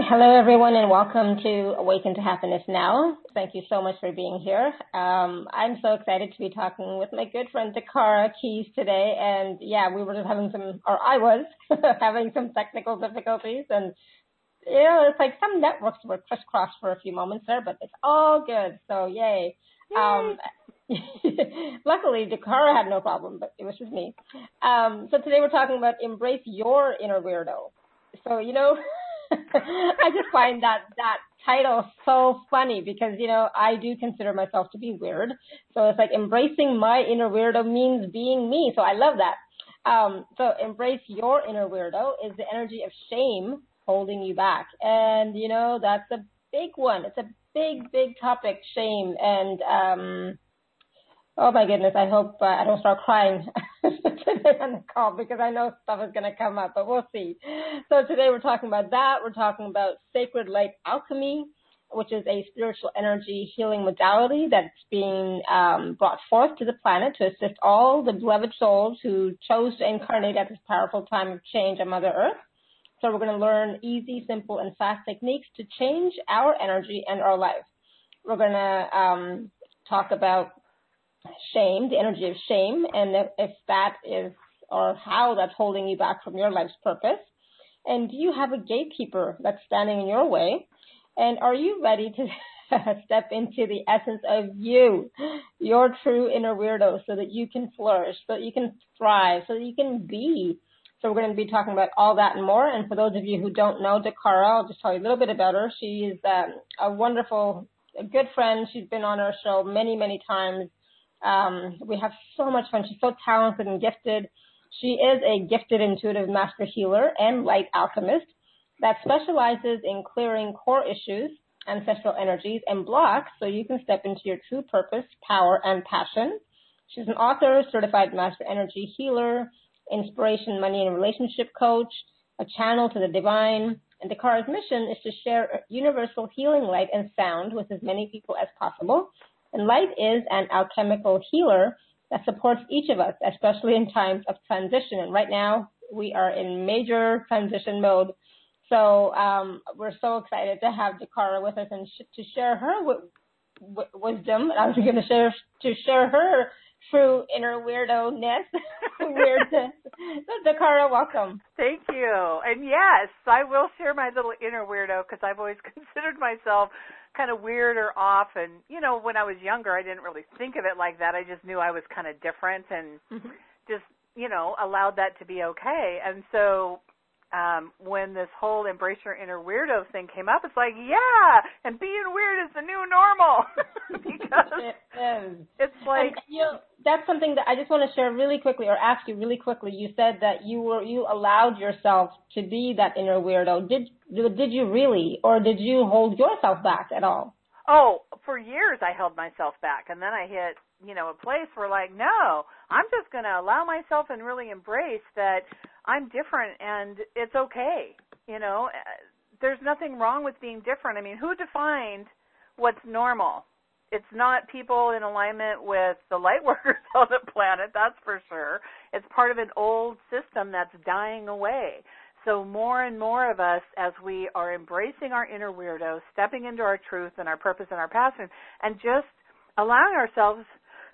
Hello, everyone, and welcome to Awaken to Happiness Now. Thank you so much for being here. I'm so excited to be talking with my good friend Dakara Keys today. And yeah, we were just having I was having some technical difficulties. And, it's like some networks were crisscrossed for a few moments there, but it's all good. So, yay. Luckily, Dakara had no problem, but it was just me. So today we're talking about embrace your inner weirdo. So, I just find that title so funny because, I do consider myself to be weird. So it's like embracing my inner weirdo means being me. So I love that. So embrace your inner weirdo is the energy of shame holding you back. And, that's a big one. It's a big, big topic, shame. And, oh my goodness, I hope I don't start crying today on the call because I know stuff is going to come up, but we'll see. So today we're talking about that. We're talking about sacred light alchemy, which is a spiritual energy healing modality that's being brought forth to the planet to assist all the beloved souls who chose to incarnate at this powerful time of change on Mother Earth. So we're going to learn easy, simple, and fast techniques to change our energy and our life. We're going to talk about shame, the energy of shame, and if that is or how that's holding you back from your life's purpose. And do you have a gatekeeper that's standing in your way? And are you ready to step into the essence of you, your true inner weirdo, so that you can flourish, so that you can thrive, so that you can be? So we're going to be talking about all that and more. And for those of you who don't know Dakara, I'll just tell you a little bit about her. She is a wonderful, a good friend. She's been on our show many, many times. We have so much fun. She's so talented and gifted. She is a gifted intuitive master healer and light alchemist that specializes in clearing core issues, ancestral energies, and blocks so you can step into your true purpose, power, and passion. She's an author, certified master energy healer, inspiration, money, and relationship coach, a channel to the divine. And Dakara's mission is to share universal healing light and sound with as many people as possible. And light is an alchemical healer that supports each of us, especially in times of transition. And right now, we are in major transition mode. So we're so excited to have Dakara with us and to share her wisdom. I was going to share her true inner weirdo-ness. Weirdness. So Dakara, welcome. Thank you. And yes, I will share my little inner weirdo because I've always considered myself kind of weird or off. And, when I was younger, I didn't really think of it like that. I just knew I was kind of different and just, allowed that to be okay. And so when this whole embrace your inner weirdo thing came up, it's like, yeah, and being weird is the new normal. Because it is. It's like, and, that's something that I just want to share really quickly or ask you really quickly. You said that you allowed yourself to be that inner weirdo. Did you really, or did you hold yourself back at all? Oh, for years I held myself back, and then I hit, a place where like, no, I'm just going to allow myself and really embrace that I'm different and it's okay. There's nothing wrong with being different. I mean, who defined what's normal? It's not people in alignment with the light workers on the planet, that's for sure. It's part of an old system that's dying away. So more and more of us, as we are embracing our inner weirdo, stepping into our truth and our purpose and our passion, and just allowing ourselves,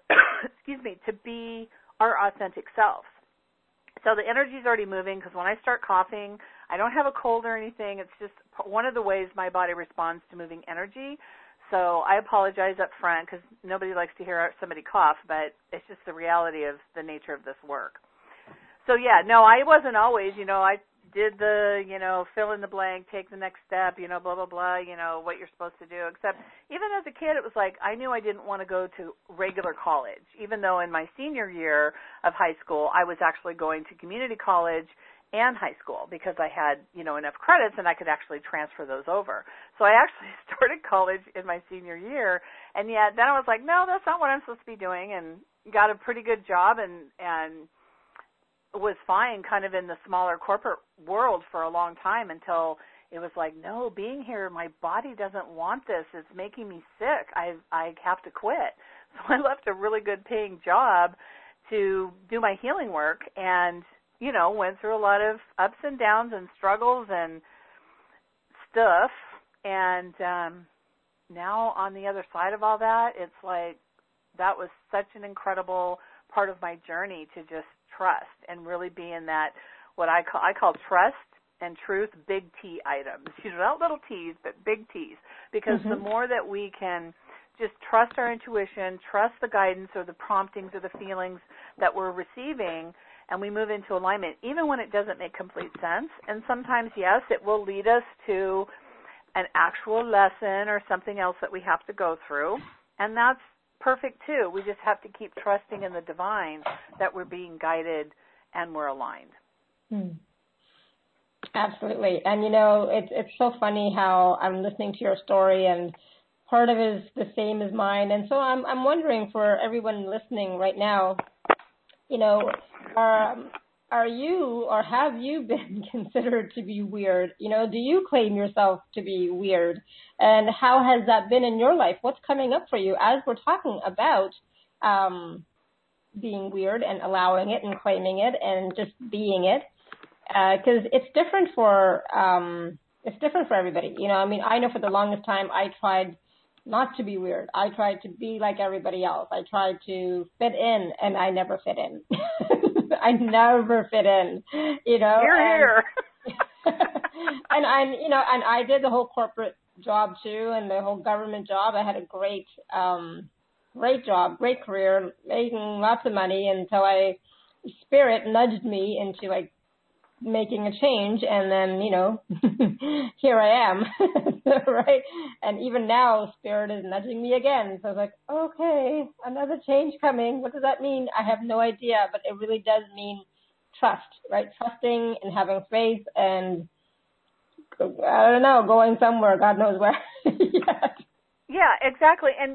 to be our authentic selves. So the energy's already moving because when I start coughing, I don't have a cold or anything. It's just one of the ways my body responds to moving energy. So I apologize up front because nobody likes to hear somebody cough, but it's just the reality of the nature of this work. So, yeah, no, I wasn't always, I did the, fill in the blank, take the next step, blah, blah, blah, what you're supposed to do. Except even as a kid, it was like I knew I didn't want to go to regular college, even though in my senior year of high school, I was actually going to community college and high school because I had, enough credits and I could actually transfer those over. So I actually started college in my senior year, and yet then I was like, no, that's not what I'm supposed to be doing, and got a pretty good job and was fine kind of in the smaller corporate world for a long time until it was like, no, being here, my body doesn't want this. It's making me sick. I have to quit. So I left a really good paying job to do my healing work and, went through a lot of ups and downs and struggles and stuff. And now on the other side of all that, it's like that was such an incredible part of my journey to just trust and really be in that what I call trust and truth, big T items. Not little T's, but big T's. Because the more that we can just trust our intuition, trust the guidance or the promptings or the feelings that we're receiving, and we move into alignment, even when it doesn't make complete sense. And sometimes, yes, it will lead us to an actual lesson or something else that we have to go through. And that's perfect, too. We just have to keep trusting in the divine that we're being guided and we're aligned. Absolutely. And, it's so funny how I'm listening to your story, and part of it is the same as mine. And so I'm wondering, for everyone listening right now, are you or have you been considered to be weird? Do you claim yourself to be weird? And how has that been in your life? What's coming up for you as we're talking about being weird and allowing it and claiming it and just being it? Because it's different for everybody. I know for the longest time I tried not to be weird. I tried to be like everybody else. I tried to fit in, and I never fit in. I never fit in, Here. And I did the whole corporate job too, and the whole government job. I had a great job, great career, making lots of money until Spirit nudged me into making a change, and then, here I am, right? And even now, Spirit is nudging me again. So I was like, okay, another change coming. What does that mean? I have no idea, but it really does mean trust, right? Trusting and having faith and, I don't know, going somewhere, God knows where. Yeah, exactly. And,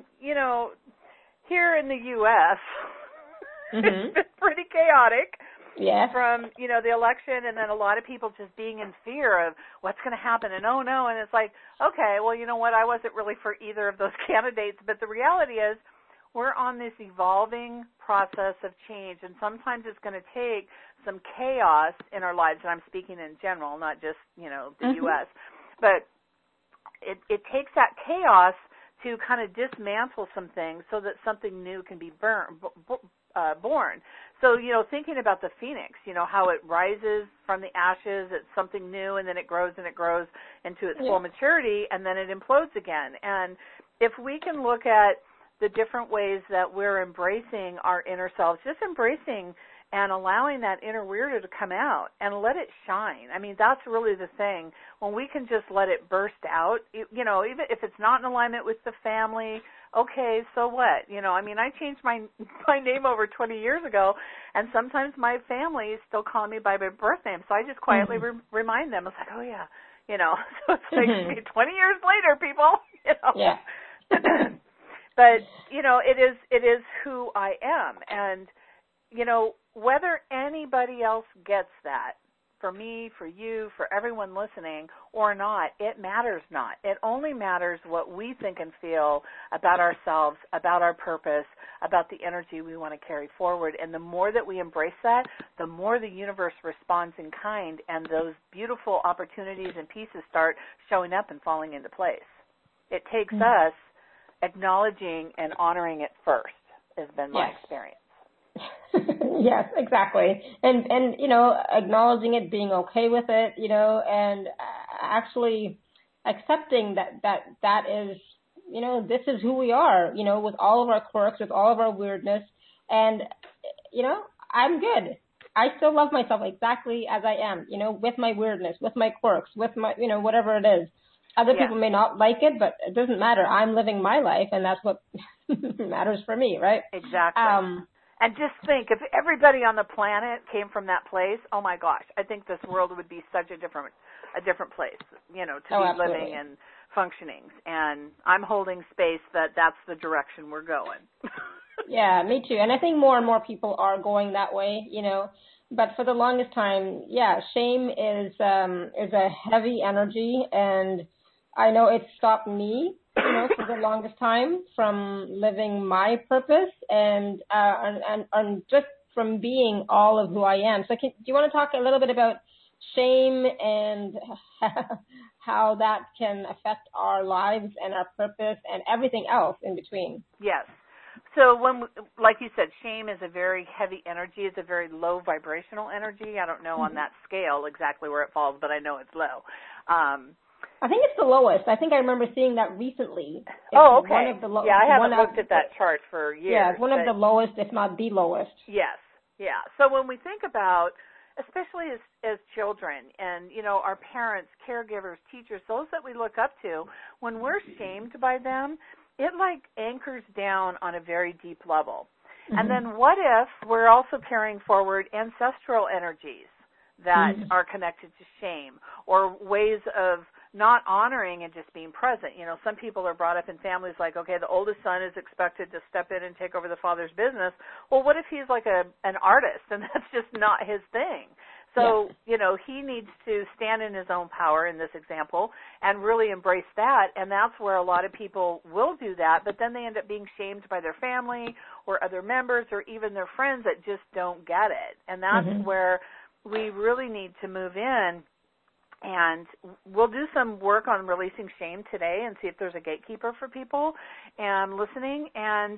here in the U.S., it's been pretty chaotic. Yeah. From, the election, and then a lot of people just being in fear of what's going to happen, and oh no, and it's like, okay, well, you know what, I wasn't really for either of those candidates, but the reality is we're on this evolving process of change, and sometimes it's going to take some chaos in our lives, and I'm speaking in general, not just, the U.S., but it takes that chaos to kind of dismantle some things so that something new can be born. So, thinking about the phoenix, how it rises from the ashes, it's something new, and then it grows into its full maturity, and then it implodes again. And if we can look at the different ways that we're embracing our inner selves, just embracing and allowing that inner weirdo to come out and let it shine. I mean, that's really the thing. When we can just let it burst out, even if it's not in alignment with the family, okay, so what? I changed my name over 20 years ago, and sometimes my family still call me by my birth name, so I just quietly remind them. It's like, oh, yeah, so it's like 20 years later, people, Yeah. But, it is who I am, and, whether anybody else gets that, for me, for you, for everyone listening or not, it matters not. It only matters what we think and feel about ourselves, about our purpose, about the energy we want to carry forward. And the more that we embrace that, the more the universe responds in kind, and those beautiful opportunities and pieces start showing up and falling into place. It takes us acknowledging and honoring it first, has been my experience. Yes, exactly. And acknowledging it, being okay with it, and actually accepting that is, this is who we are, with all of our quirks, with all of our weirdness. And, I'm good. I still love myself exactly as I am, with my weirdness, with my quirks, with my, whatever it is. Other people may not like it, but it doesn't matter. I'm living my life, and that's what matters for me, right? Exactly. And just think, if everybody on the planet came from that place, oh my gosh, I think this world would be such a different place, to be absolutely. living and functioning. And I'm holding space that's the direction we're going. Yeah, me too. And I think more and more people are going that way, But for the longest time, shame is a heavy energy, and I know it stopped me, for the longest time from living my purpose and just from being all of who I am. So do you want to talk a little bit about shame and how that can affect our lives and our purpose and everything else in between. Yes. So like you said, shame is a very heavy energy. It's a very low vibrational energy. I don't know on that scale exactly where it falls, but I know it's low. I think it's the lowest. I think I remember seeing that recently. Okay. One of the I haven't looked at that chart for years. Yeah, it's one of the lowest, if not the lowest. Yes. Yeah. So when we think about, especially as children and, our parents, caregivers, teachers, those that we look up to, when we're shamed by them, it anchors down on a very deep level. Mm-hmm. And then what if we're also carrying forward ancestral energies that are connected to shame, or ways of not honoring and just being present? Some people are brought up in families like, okay, the oldest son is expected to step in and take over the father's business. Well, what if he's an artist and that's just not his thing? So, he needs to stand in his own power in this example and really embrace that. And that's where a lot of people will do that, but then they end up being shamed by their family or other members or even their friends that just don't get it. And that's where we really need to move in. And we'll do some work on releasing shame today and see if there's a gatekeeper for people and listening. And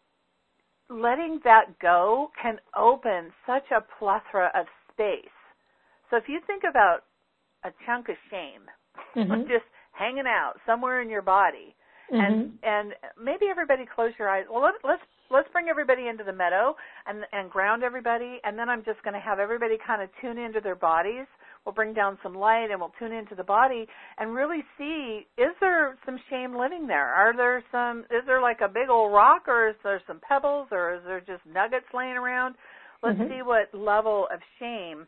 letting that go can open such a plethora of space. So if you think about a chunk of shame just hanging out somewhere in your body, and maybe everybody close your eyes. Well, let's bring everybody into the meadow and ground everybody, and then I'm just going to have everybody kind of tune into their bodies. We'll bring down some light and we'll tune into the body and really see, is there some shame living there? Is there like a big old rock, or is there some pebbles, or is there just nuggets laying around? Let's see what level of shame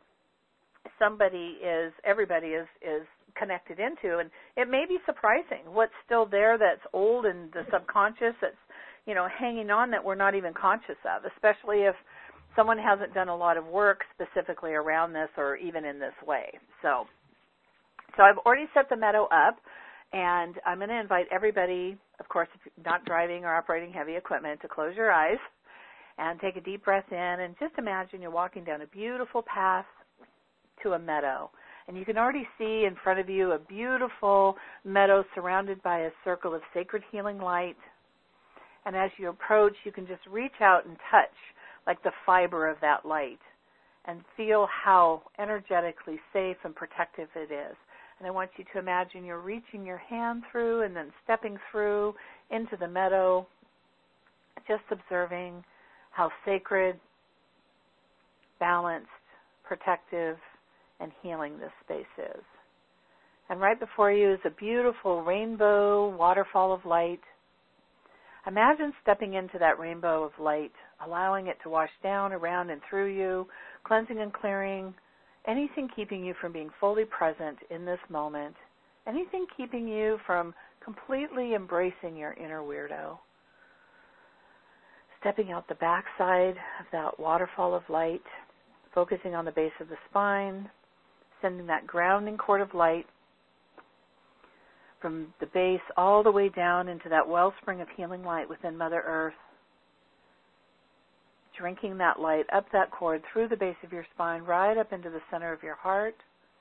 everybody is connected into. And it may be surprising what's still there that's old in the subconscious that's, hanging on that we're not even conscious of, especially if someone hasn't done a lot of work specifically around this or even in this way. So I've already set the meadow up, and I'm going to invite everybody, of course, if you're not driving or operating heavy equipment, to close your eyes and take a deep breath in, and just imagine you're walking down a beautiful path to a meadow. And you can already see in front of you a beautiful meadow surrounded by a circle of sacred healing light. And as you approach, you can just reach out and touch the fiber of that light and feel how energetically safe and protective it is. And I want you to imagine you're reaching your hand through and then stepping through into the meadow, just observing how sacred, balanced, protective, and healing this space is. And right before you is a beautiful rainbow waterfall of light. Imagine stepping into that rainbow of light, allowing it to wash down, around, and through you, cleansing and clearing anything keeping you from being fully present in this moment, anything keeping you from completely embracing your inner weirdo. Stepping out the backside of that waterfall of light, focusing on the base of the spine, sending that grounding cord of light from the base all the way down into that wellspring of healing light within Mother Earth, drinking that light up that cord through the base of your spine, right up into the center of your heart,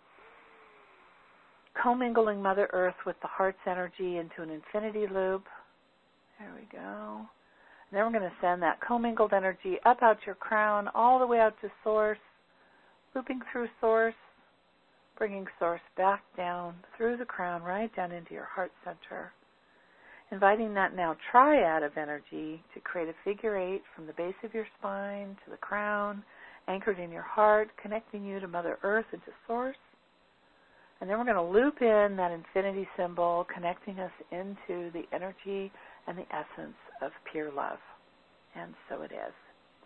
commingling Mother Earth with the heart's energy into an infinity loop. There we go. And then we're going to send that commingled energy up out your crown, all the way out to Source, looping through Source, bringing Source back down through the crown, right down into your heart center. Inviting that now triad of energy to create a figure 8 from the base of your spine to the crown, anchored in your heart, connecting you to Mother Earth and to Source. And then we're going to loop in that infinity symbol, connecting us into the energy and the essence of pure love. And so it is.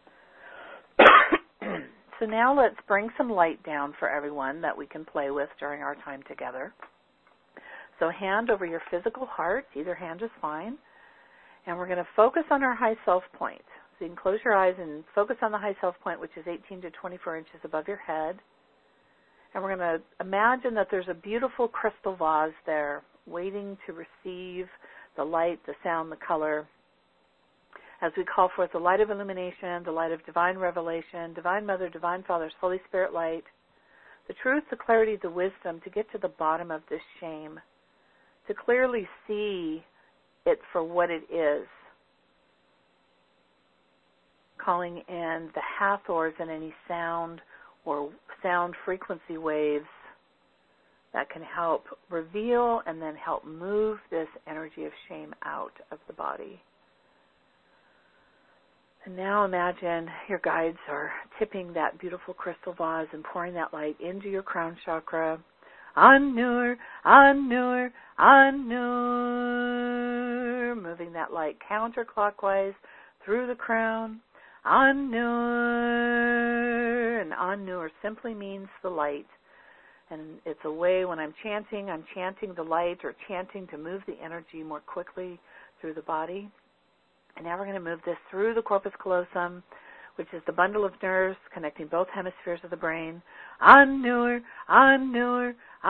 So now let's bring some light down for everyone that we can play with during our time together. So hand over your physical heart, either hand is fine, and we're going to focus on our high self point. So you can close your eyes and focus on the high self point, which is 18 to 24 inches above your head. And we're going to imagine that there's a beautiful crystal vase there waiting to receive the light, the sound, the color, as we call forth the light of illumination, the light of divine revelation, Divine Mother, Divine Father's Holy Spirit light, the truth, the clarity, the wisdom to get to the bottom of this shame, to clearly see it for what it is, calling in the Hathors and any sound or sound frequency waves that can help reveal and then help move this energy of shame out of the body. And now imagine your guides are tipping that beautiful crystal vase and pouring that light into your crown chakra. An-Nur, An-Nur, An-Nur. Moving that light counterclockwise through the crown. An-Nur. And An-Nur simply means the light. And it's a way when I'm chanting the light or chanting to move the energy more quickly through the body. And now we're going to move this through the corpus callosum, which is the bundle of nerves connecting both hemispheres of the brain. An-Nur, An-Nur,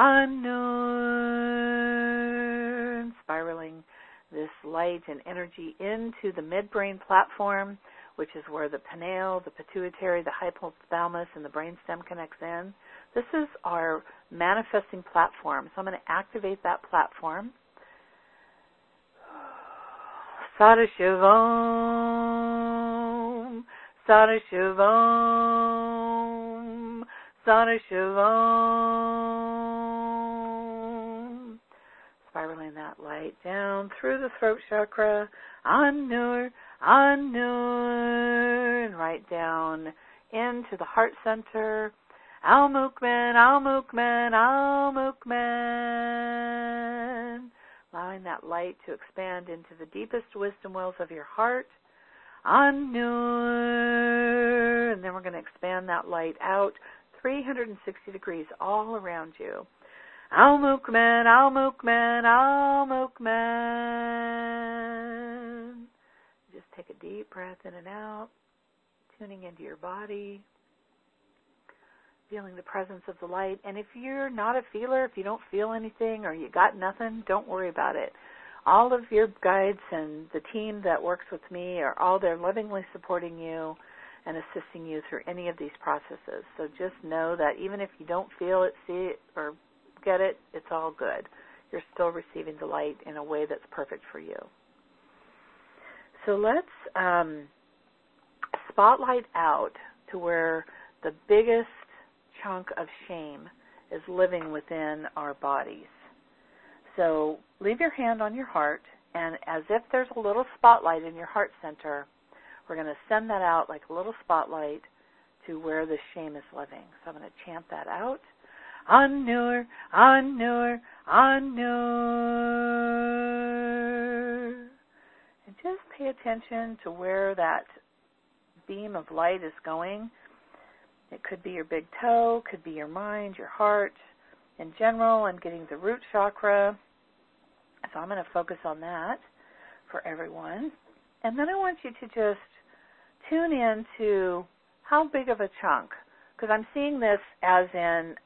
An-Nur. Spiraling this light and energy into the midbrain platform, which is where the pineal, the pituitary, the hypothalamus, and the brainstem connects in. This is our manifesting platform. So I'm going to activate that platform. Sadashivam, Sadashivam, Sadashivam. Spiraling that light down through the throat chakra, An-Nur, An-Nur, and right down into the heart center, Al-Mukman, Al-Mukman, Al-Mukman. Allowing that light to expand into the deepest wisdom wells of your heart. An-Nur. And then we're going to expand that light out 360 degrees all around you. Al-Mukman, Al-Mukman, Al-Mukman. Just take a deep breath in and out, tuning into your body, feeling the presence of the light. And if you're not a feeler, if you don't feel anything or you got nothing, don't worry about it. All of your guides and the team that works with me are all there lovingly supporting you and assisting you through any of these processes. So just know that even if you don't feel it, see it, or get it, it's all good. You're still receiving the light in a way that's perfect for you. So let's spotlight out to where the biggest chunk of shame is living within our bodies. So leave your hand on your heart, and as if there's a little spotlight in your heart center, we're going to send that out like a little spotlight to where the shame is living. So I'm going to chant that out. An-Nur, An-Nur, An-Nur. And just pay attention to where that beam of light is going. It could be your big toe, could be your mind, your heart. In general, I'm getting the root chakra, so I'm going to focus on that for everyone. And then I want you to just tune in to how big of a chunk, because I'm seeing this as in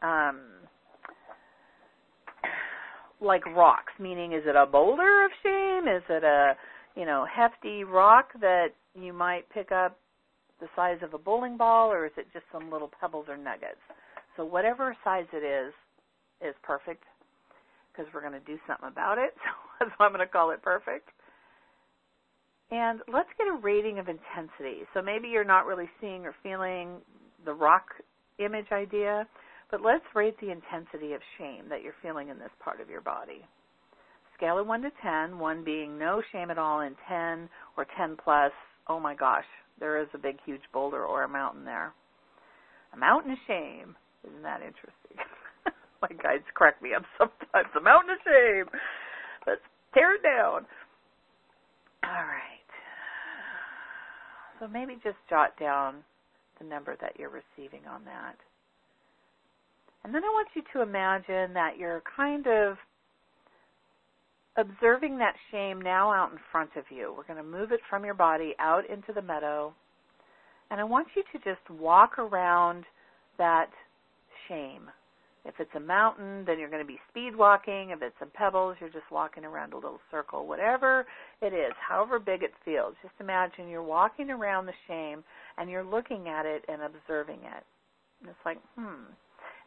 like rocks, meaning is it a boulder of shame? Is it a, hefty rock that you might pick up the size of a bowling ball, or is it just some little pebbles or nuggets? So whatever size it is perfect, because we're going to do something about it. So that's why I'm going to call it perfect. And let's get a rating of intensity. So maybe you're not really seeing or feeling the rock image idea, but let's rate the intensity of shame that you're feeling in this part of your body. Scale of 1 to 10, 1 being no shame at all, and 10 or 10 plus, oh my gosh, there is a big, huge boulder or a mountain there. A mountain of shame. Isn't that interesting? My guides crack me up sometimes. A mountain of shame. Let's tear it down. All right. So maybe just jot down the number that you're receiving on that. And then I want you to imagine that you're kind of observing that shame now out in front of you. We're going to move it from your body out into the meadow. And I want you to just walk around that shame. If it's a mountain, then you're going to be speed walking. If it's some pebbles, you're just walking around a little circle. Whatever it is, however big it feels, just imagine you're walking around the shame and you're looking at it and observing it. And it's like,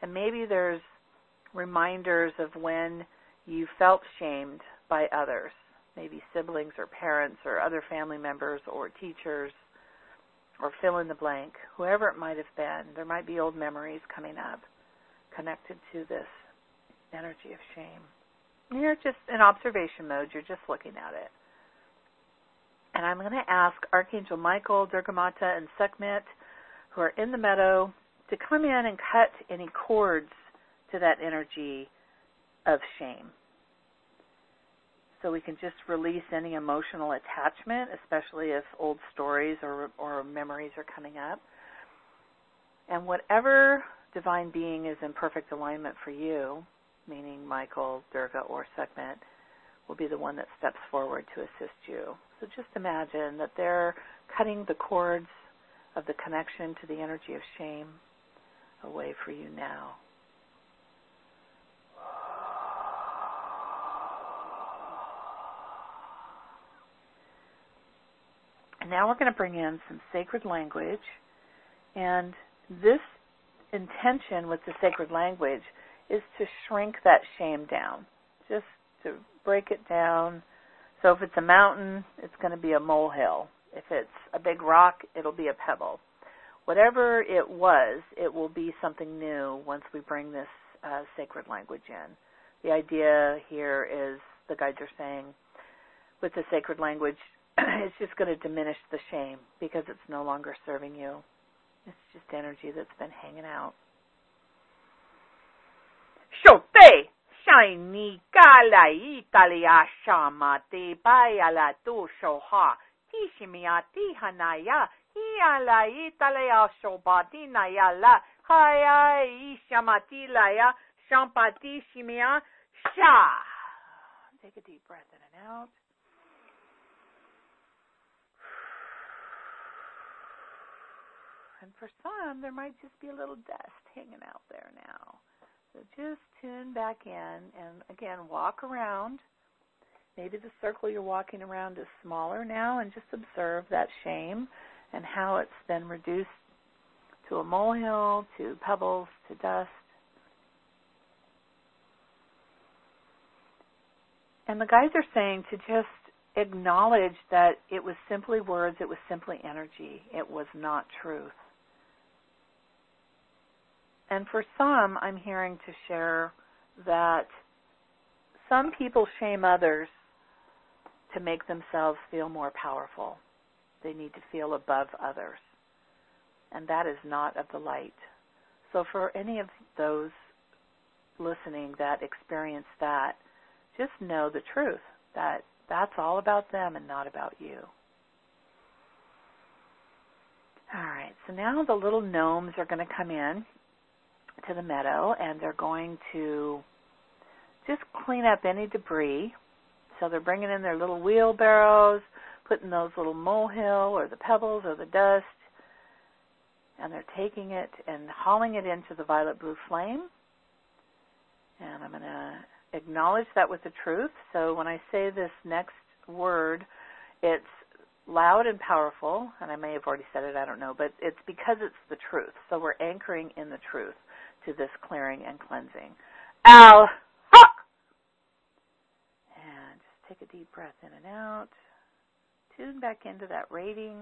And maybe there's reminders of when you felt shamed by others, maybe siblings or parents or other family members or teachers, or fill in the blank, whoever it might have been. There might be old memories coming up connected to this energy of shame. You're just in observation mode. You're just looking at it. And I'm going to ask Archangel Michael, Durga Mata, and Sekhmet, who are in the meadow, to come in and cut any cords to that energy of shame. So we can just release any emotional attachment, especially if old stories or memories are coming up. And whatever divine being is in perfect alignment for you, meaning Michael, Durga, or Sekhmet, will be the one that steps forward to assist you. So just imagine that they're cutting the cords of the connection to the energy of shame away for you now. And now we're going to bring in some sacred language. And this intention with the sacred language is to shrink that shame down, just to break it down. So if it's a mountain, it's going to be a molehill. If it's a big rock, it'll be a pebble. Whatever it was, it will be something new once we bring this sacred language in. The idea here is, the guides are saying, with the sacred language, it's just going to diminish the shame because it's no longer serving you. It's just energy that's been hanging out. Shote shiny kalai talia shama te bayala tu shoha tishimiati hanaya hialai talia shobati nayala haya ishamati laya shampati shimia sha. Take a deep breath in and out. And for some, there might just be a little dust hanging out there now. So just tune back in and, again, walk around. Maybe the circle you're walking around is smaller now, and just observe that shame and how it's been reduced to a molehill, to pebbles, to dust. And the guides are saying to just acknowledge that it was simply words, it was simply energy, it was not truth. And for some, I'm hearing to share that some people shame others to make themselves feel more powerful. They need to feel above others. And that is not of the light. So for any of those listening that experience that, just know the truth, that that's all about them and not about you. All right, so now the little gnomes are going to come in to the meadow, and they're going to just clean up any debris. So they're bringing in their little wheelbarrows, putting those little molehill or the pebbles or the dust, and they're taking it and hauling it into the violet blue flame. And I'm going to acknowledge that with the truth. So when I say this next word, it's loud and powerful, and I may have already said it, I don't know, but it's because it's the truth. So we're anchoring in the truth to this clearing and cleansing. Al ha! And just take a deep breath in and out. Tune back into that rating.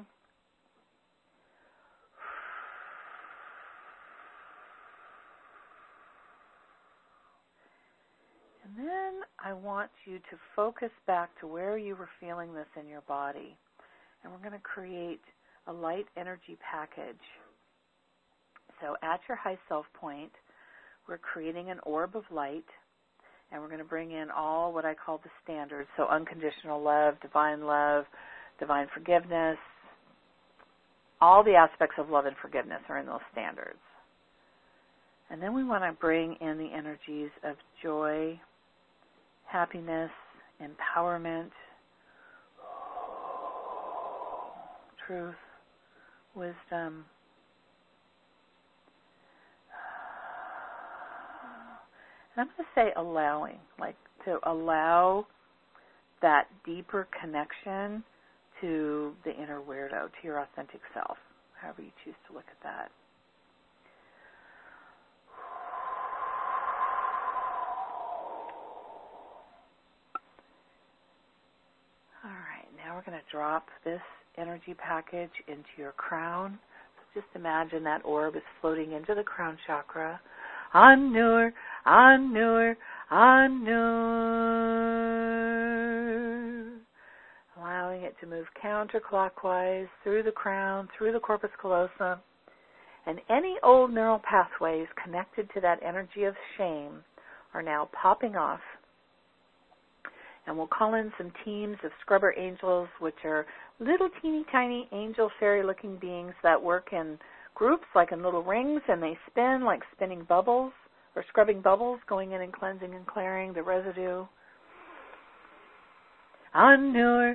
And then I want you to focus back to where you were feeling this in your body. And we're going to create a light energy package. So at your high self point, we're creating an orb of light, and we're going to bring in all what I call the standards. So unconditional love, divine forgiveness, all the aspects of love and forgiveness are in those standards. And then we want to bring in the energies of joy, happiness, empowerment, truth, wisdom. And I'm going to say allowing, like to allow that deeper connection to the inner weirdo, to your authentic self, however you choose to look at that. we're going to drop this energy package into your crown. So just imagine that orb is floating into the crown chakra. An-Nur, An-Nur, An-Nur. Allowing it to move counterclockwise through the crown, through the corpus callosum. And any old neural pathways connected to that energy of shame are now popping off. And we'll call in some teams of scrubber angels, which are little teeny tiny angel fairy looking beings that work in groups like in little rings, and they spin like spinning bubbles or scrubbing bubbles, going in and cleansing and clearing the residue. An-Nur,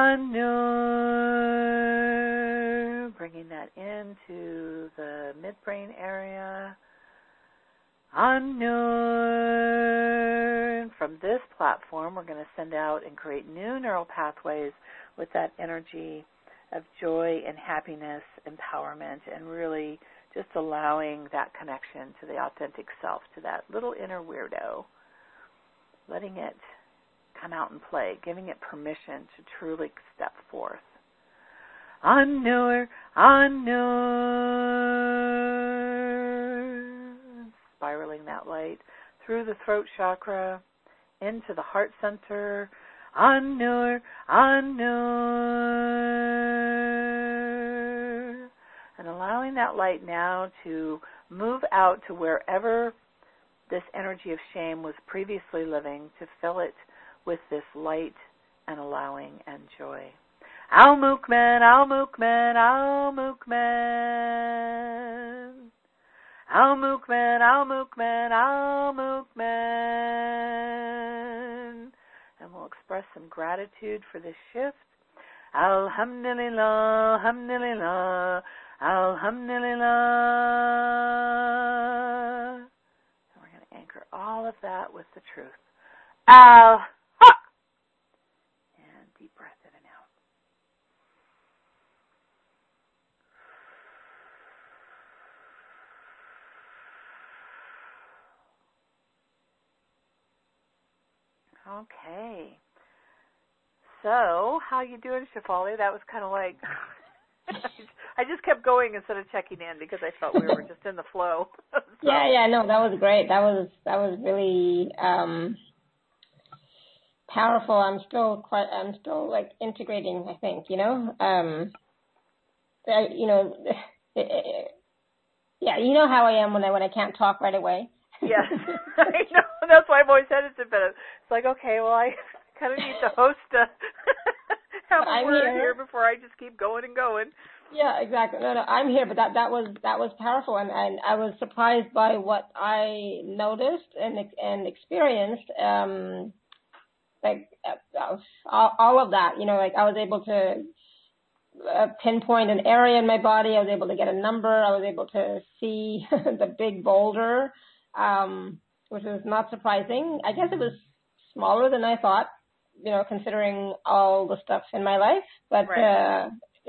An-Nur, bringing that into the midbrain area. An-Nur. From this platform, we're going to send out and create new neural pathways with that energy of joy and happiness, empowerment, and really just allowing that connection to the authentic self, to that little inner weirdo, letting it come out and play, giving it permission to truly step forth. An-Nur, An-Nur. Spiraling that light through the throat chakra, into the heart center. An-Nur, An-Nur. And allowing that light now to move out to wherever this energy of shame was previously living, to fill it with this light and allowing and joy. Al-Mukman, Al-Mukman, Al-Mukman. Al-Mukman, Al-Mukman, Al-Mukman. And we'll express some gratitude for this shift. Alhamdulillah, Alhamdulillah, Alhamdulillah. And we're going to anchor all of that with the truth. Al-Ha! And deep breath in and out. Okay. So, how you doing, Shefali? That was kind of like, I just kept going instead of checking in because I felt we were just in the flow. So. Yeah, no, that was great. That was really powerful. I'm still like integrating, I think, you know how I am when I can't talk right away. Yes, I know. That's why I've always hesitant, but it's like, okay, well, I kind of need the host to have a word here before I just keep going and going. Yeah, exactly. No, I'm here, but that was powerful, and I was surprised by what I noticed and experienced. All of that, you know, like I was able to pinpoint an area in my body. I was able to get a number. I was able to see the big boulder, which was not surprising. I guess it was smaller than I thought, you know, considering all the stuff in my life. But right.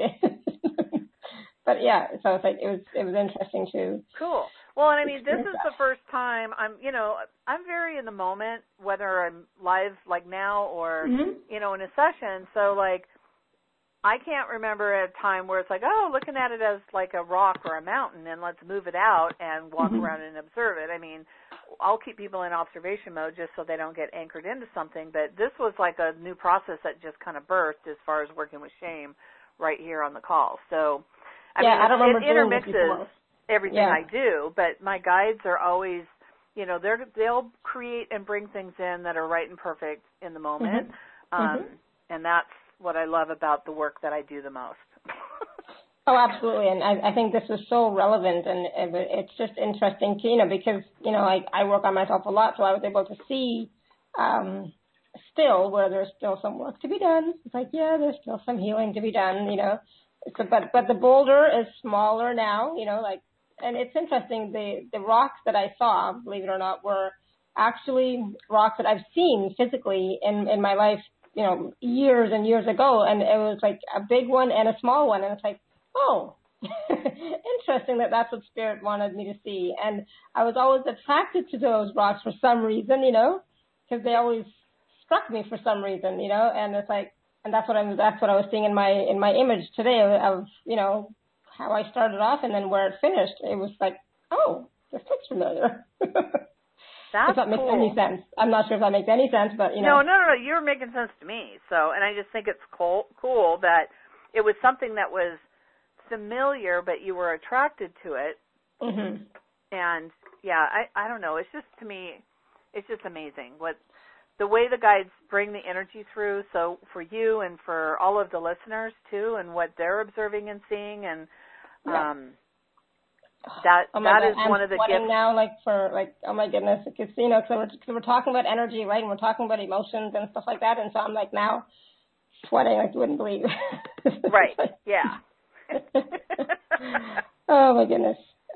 but yeah, so it's like it was interesting too. Cool. Well, and I mean, this is the first time I'm very in the moment, whether I'm live like now or, you know, in a session. So like, I can't remember a time where it's like, oh, looking at it as like a rock or a mountain and let's move it out and walk around and observe it. I mean, I'll keep people in observation mode just so they don't get anchored into something. But this was like a new process that just kind of birthed as far as working with shame right here on the call. So, I mean, it intermixes everything I do, but my guides are always, you know, they'll create and bring things in that are right and perfect in the moment. And that's what I love about the work that I do the most. Oh, absolutely. And I think this is so relevant, and it's just interesting to, you know, because, you know, I work on myself a lot, so I was able to see still where there's still some work to be done. It's like, yeah, there's still some healing to be done, you know. So, but the boulder is smaller now, you know, like, and it's interesting, the rocks that I saw, believe it or not, were actually rocks that I've seen physically in my life, you know, years and years ago, and it was like a big one and a small one, and it's like, oh, interesting that's what Spirit wanted me to see. And I was always attracted to those rocks for some reason, you know, because they always struck me for some reason, you know, and it's like, And that's what I was seeing in my image today of, you know, how I started off and then where it finished. It was like, oh, this looks familiar. That's if that makes cool. any sense. I'm not sure if that makes any sense, but, you know. No, you're making sense to me. So, and I just think it's cool that it was something that was familiar, but you were attracted to it. Mm-hmm. And, yeah, I don't know. It's just, to me, it's just amazing the way the guides bring the energy through. So for you and for all of the listeners, too, and what they're observing and seeing, and that is one of the gifts. Now, oh my goodness, because, you know, cause we're talking about energy, right, and we're talking about emotions and stuff like that, and so I'm like now sweating like you wouldn't believe. Right. Yeah. Oh my goodness.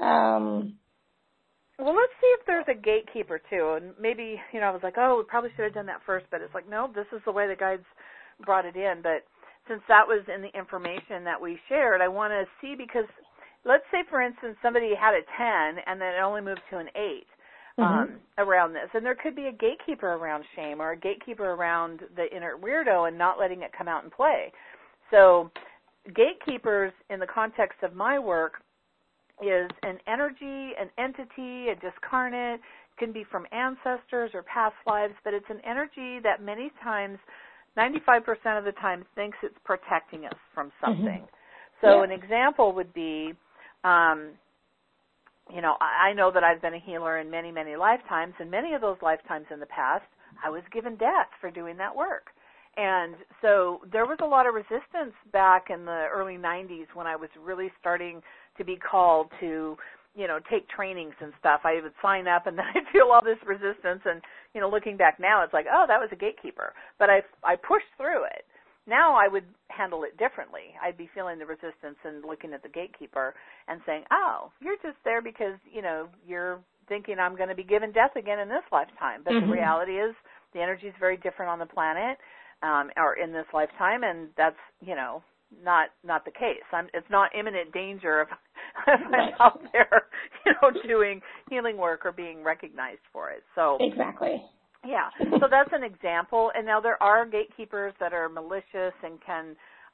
Well, let's see if there's a gatekeeper too, and maybe, you know, I was like, oh, we probably should have done that first, but it's like, no, this is the way the guides brought it in. But since that was in the information that we shared, I want to see, because let's say, for instance, somebody had a 10 and then it only moved to an 8 around this. And there could be a gatekeeper around shame or a gatekeeper around the inner weirdo and not letting it come out and play. So gatekeepers in the context of my work is an energy, an entity, a discarnate, can be from ancestors or past lives, but it's an energy that many times, 95% of the time, thinks it's protecting us from something. So an example would be, you know, I know that I've been a healer in many, many lifetimes, and many of those lifetimes in the past, I was given death for doing that work. And so there was a lot of resistance back in the early 90s when I was really starting to be called to, you know, take trainings and stuff. I would sign up and then I'd feel all this resistance. And, you know, looking back now, it's like, oh, that was a gatekeeper. But I pushed through it. Now I would handle it differently. I'd be feeling the resistance and looking at the gatekeeper and saying, oh, you're just there because, you know, you're thinking I'm going to be given death again in this lifetime. But the reality is the energy is very different on the planet. Or in this lifetime, and that's, you know, not the case. It's not imminent danger if I'm out there, you know, doing healing work or being recognized for it. So exactly. Yeah. So that's an example. And now there are gatekeepers that are malicious and can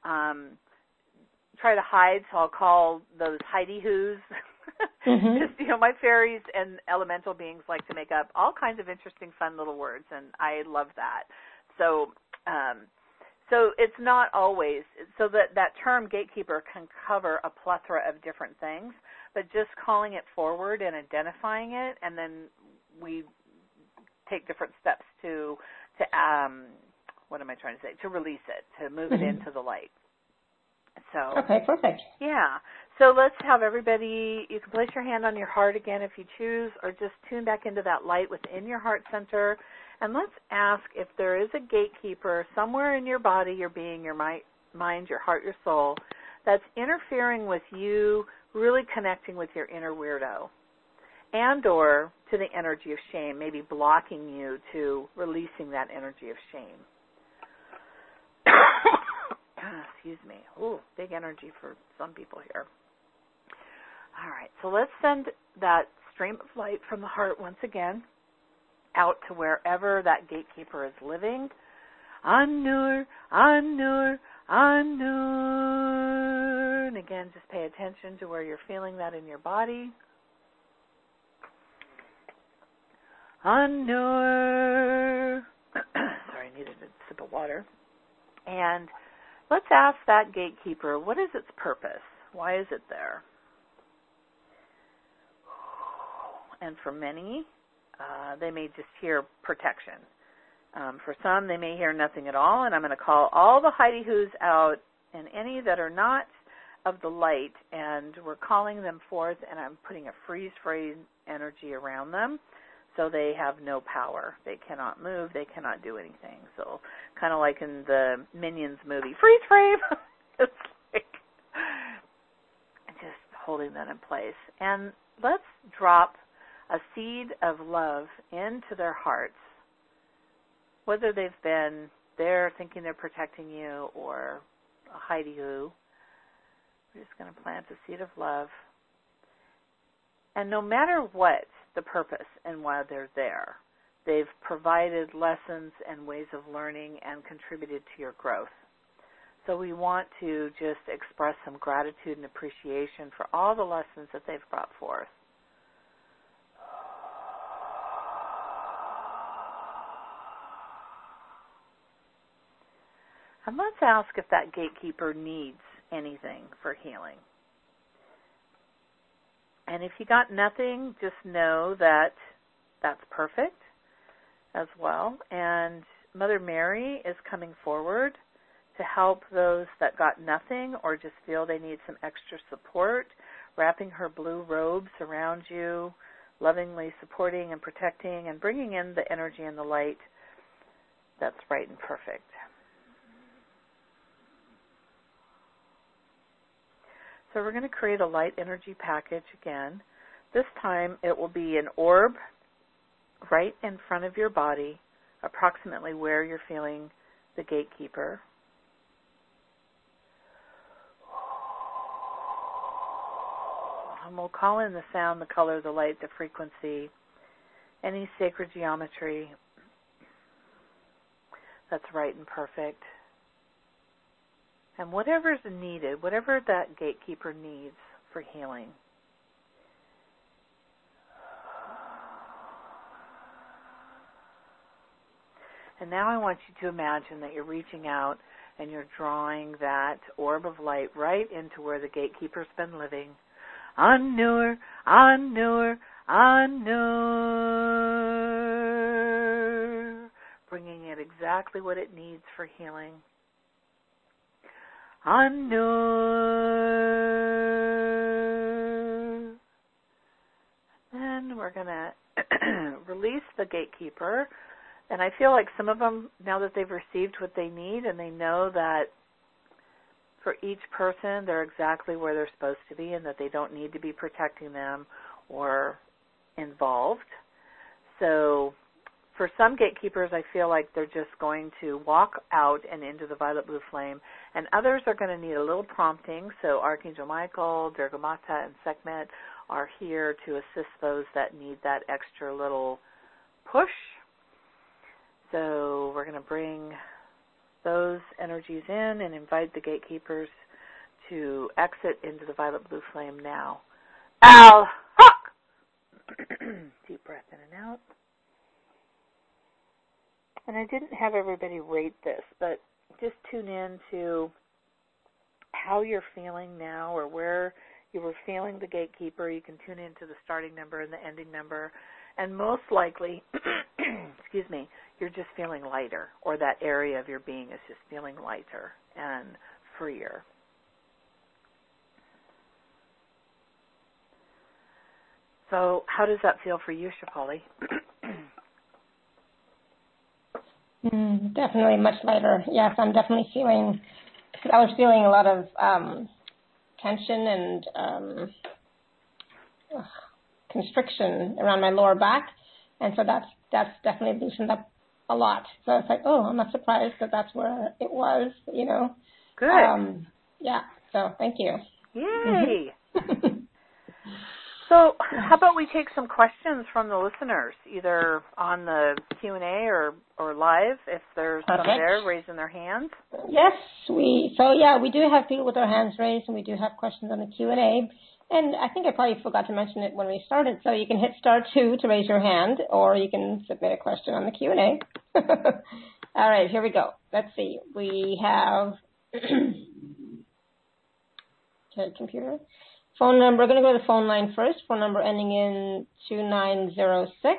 try to hide. So I'll call those hidey-hoos. Just, you know, my fairies and elemental beings like to make up all kinds of interesting, fun little words, and I love that. So it's not always, so that term gatekeeper can cover a plethora of different things, but just calling it forward and identifying it, and then we take different steps to what am I trying to say, to release it, to move it into the light. So okay, perfect. Yeah. So let's have everybody, you can place your hand on your heart again if you choose, or just tune back into that light within your heart center. And let's ask if there is a gatekeeper somewhere in your body, your being, your mind, your heart, your soul, that's interfering with you really connecting with your inner weirdo, and or to the energy of shame, maybe blocking you to releasing that energy of shame. Excuse me. Ooh, big energy for some people here. All right, so let's send that stream of light from the heart once again out to wherever that gatekeeper is living. An-Nur, An-Nur, An-Nur. And again, just pay attention to where you're feeling that in your body. An-Nur. Sorry, I needed a sip of water. And let's ask that gatekeeper, what is its purpose? Why is it there? And for many, they may just hear protection. For some, they may hear nothing at all, and I'm going to call all the hidey-hoos out and any that are not of the light, and we're calling them forth, and I'm putting a freeze-frame energy around them so they have no power. They cannot move. They cannot do anything. So kind of like in the Minions movie, freeze-frame. It's like just holding that in place. And let's drop a seed of love into their hearts, whether they've been there thinking they're protecting you or a hidey-hoo. We're just going to plant a seed of love. And no matter what the purpose and why they're there, they've provided lessons and ways of learning and contributed to your growth. So we want to just express some gratitude and appreciation for all the lessons that they've brought forth. And let's ask if that gatekeeper needs anything for healing. And if you got nothing, just know that that's perfect as well. And Mother Mary is coming forward to help those that got nothing or just feel they need some extra support, wrapping her blue robes around you, lovingly supporting and protecting and bringing in the energy and the light that's right and perfect. So we're going to create a light energy package again. This time it will be an orb right in front of your body, approximately where you're feeling the gatekeeper. And we'll call in the sound, the color, the light, the frequency, any sacred geometry that's right and perfect. And whatever's needed, whatever that gatekeeper needs for healing. And now I want you to imagine that you're reaching out and you're drawing that orb of light right into where the gatekeeper's been living. Annur, Annur, Annur. Bringing it exactly what it needs for healing. Annur. Then we're going to release the gatekeeper. And I feel like some of them, now that they've received what they need and they know that for each person they're exactly where they're supposed to be and that they don't need to be protecting them or involved. So for some gatekeepers, I feel like they're just going to walk out and into the violet blue flame, and others are going to need a little prompting. So Archangel Michael, Durga Mata, and Sekhmet are here to assist those that need that extra little push. So we're going to bring those energies in and invite the gatekeepers to exit into the violet blue flame now. Al Haq! Deep breath in and out. And I didn't have everybody rate this, but just tune in to how you're feeling now or where you were feeling the gatekeeper. You can tune into the starting number and the ending number. And most likely, excuse me, you're just feeling lighter, or that area of your being is just feeling lighter and freer. So how does that feel for you, Shefali? Definitely much lighter. Yes, I'm definitely feeling, I was feeling a lot of tension and constriction around my lower back, and so that's definitely loosened up a lot. So it's like, oh, I'm not surprised that that's where it was, you know. Good. Yeah, so thank you. Yay. So how about we take some questions from the listeners, either on the Q&A or live, if there's some there raising their hands. Yes, we do have people with their hands raised, and we do have questions on the Q&A. And I think I probably forgot to mention it when we started, so you can hit *2 to raise your hand, or you can submit a question on the Q&A. All right, here we go. Let's see. We have okay, computer. Phone number, we're going to go to the phone line first. Phone number ending in 2906.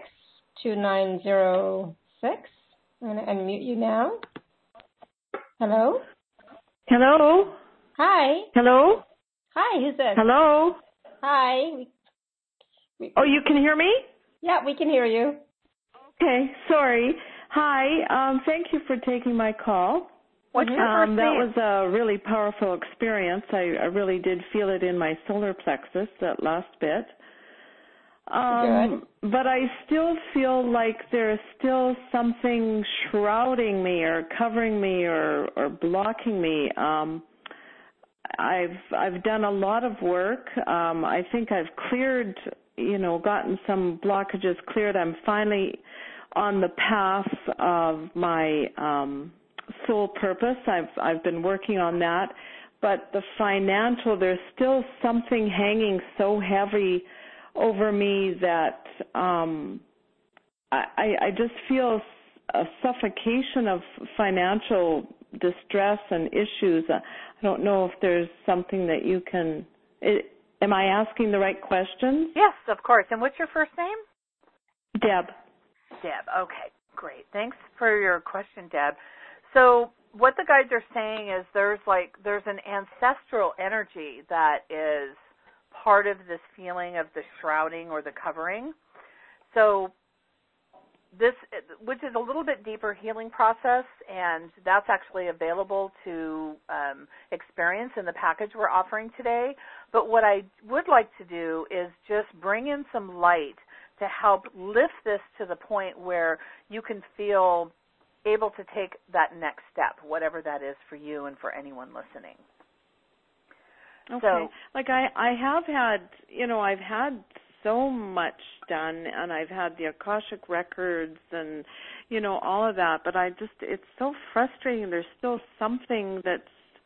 2906. I'm going to unmute you now. Hello? Hello? Hi. Hello? Hi, who's this? Hello? Hi. Oh, you can hear me? Yeah, we can hear you. Okay, sorry. Hi, thank you for taking my call. What's your first name? That was a really powerful experience. I really did feel it in my solar plexus, that last bit. Good. But I still feel like there's still something shrouding me or covering me or blocking me. I've done a lot of work. I think I've cleared, gotten some blockages cleared. I'm finally on the path of my soul purpose. I've been working on that. But the financial, there's still something hanging so heavy over me that I just feel a suffocation of financial distress and issues. I don't know if there's something that you can... Am I asking the right questions? Yes, of course. And what's your first name? Deb. Deb. Okay, great. Thanks for your question, Deb. So what the guides are saying is there's an ancestral energy that is part of this feeling of the shrouding or the covering. So this, which is a little bit deeper healing process, and that's actually available to experience in the package we're offering today. But what I would like to do is just bring in some light to help lift this to the point where you can feel able to take that next step, whatever that is for you and for anyone listening. Okay. So, like I have had, I've had so much done, and I've had the Akashic records and, all of that, but it's so frustrating. There's still something that's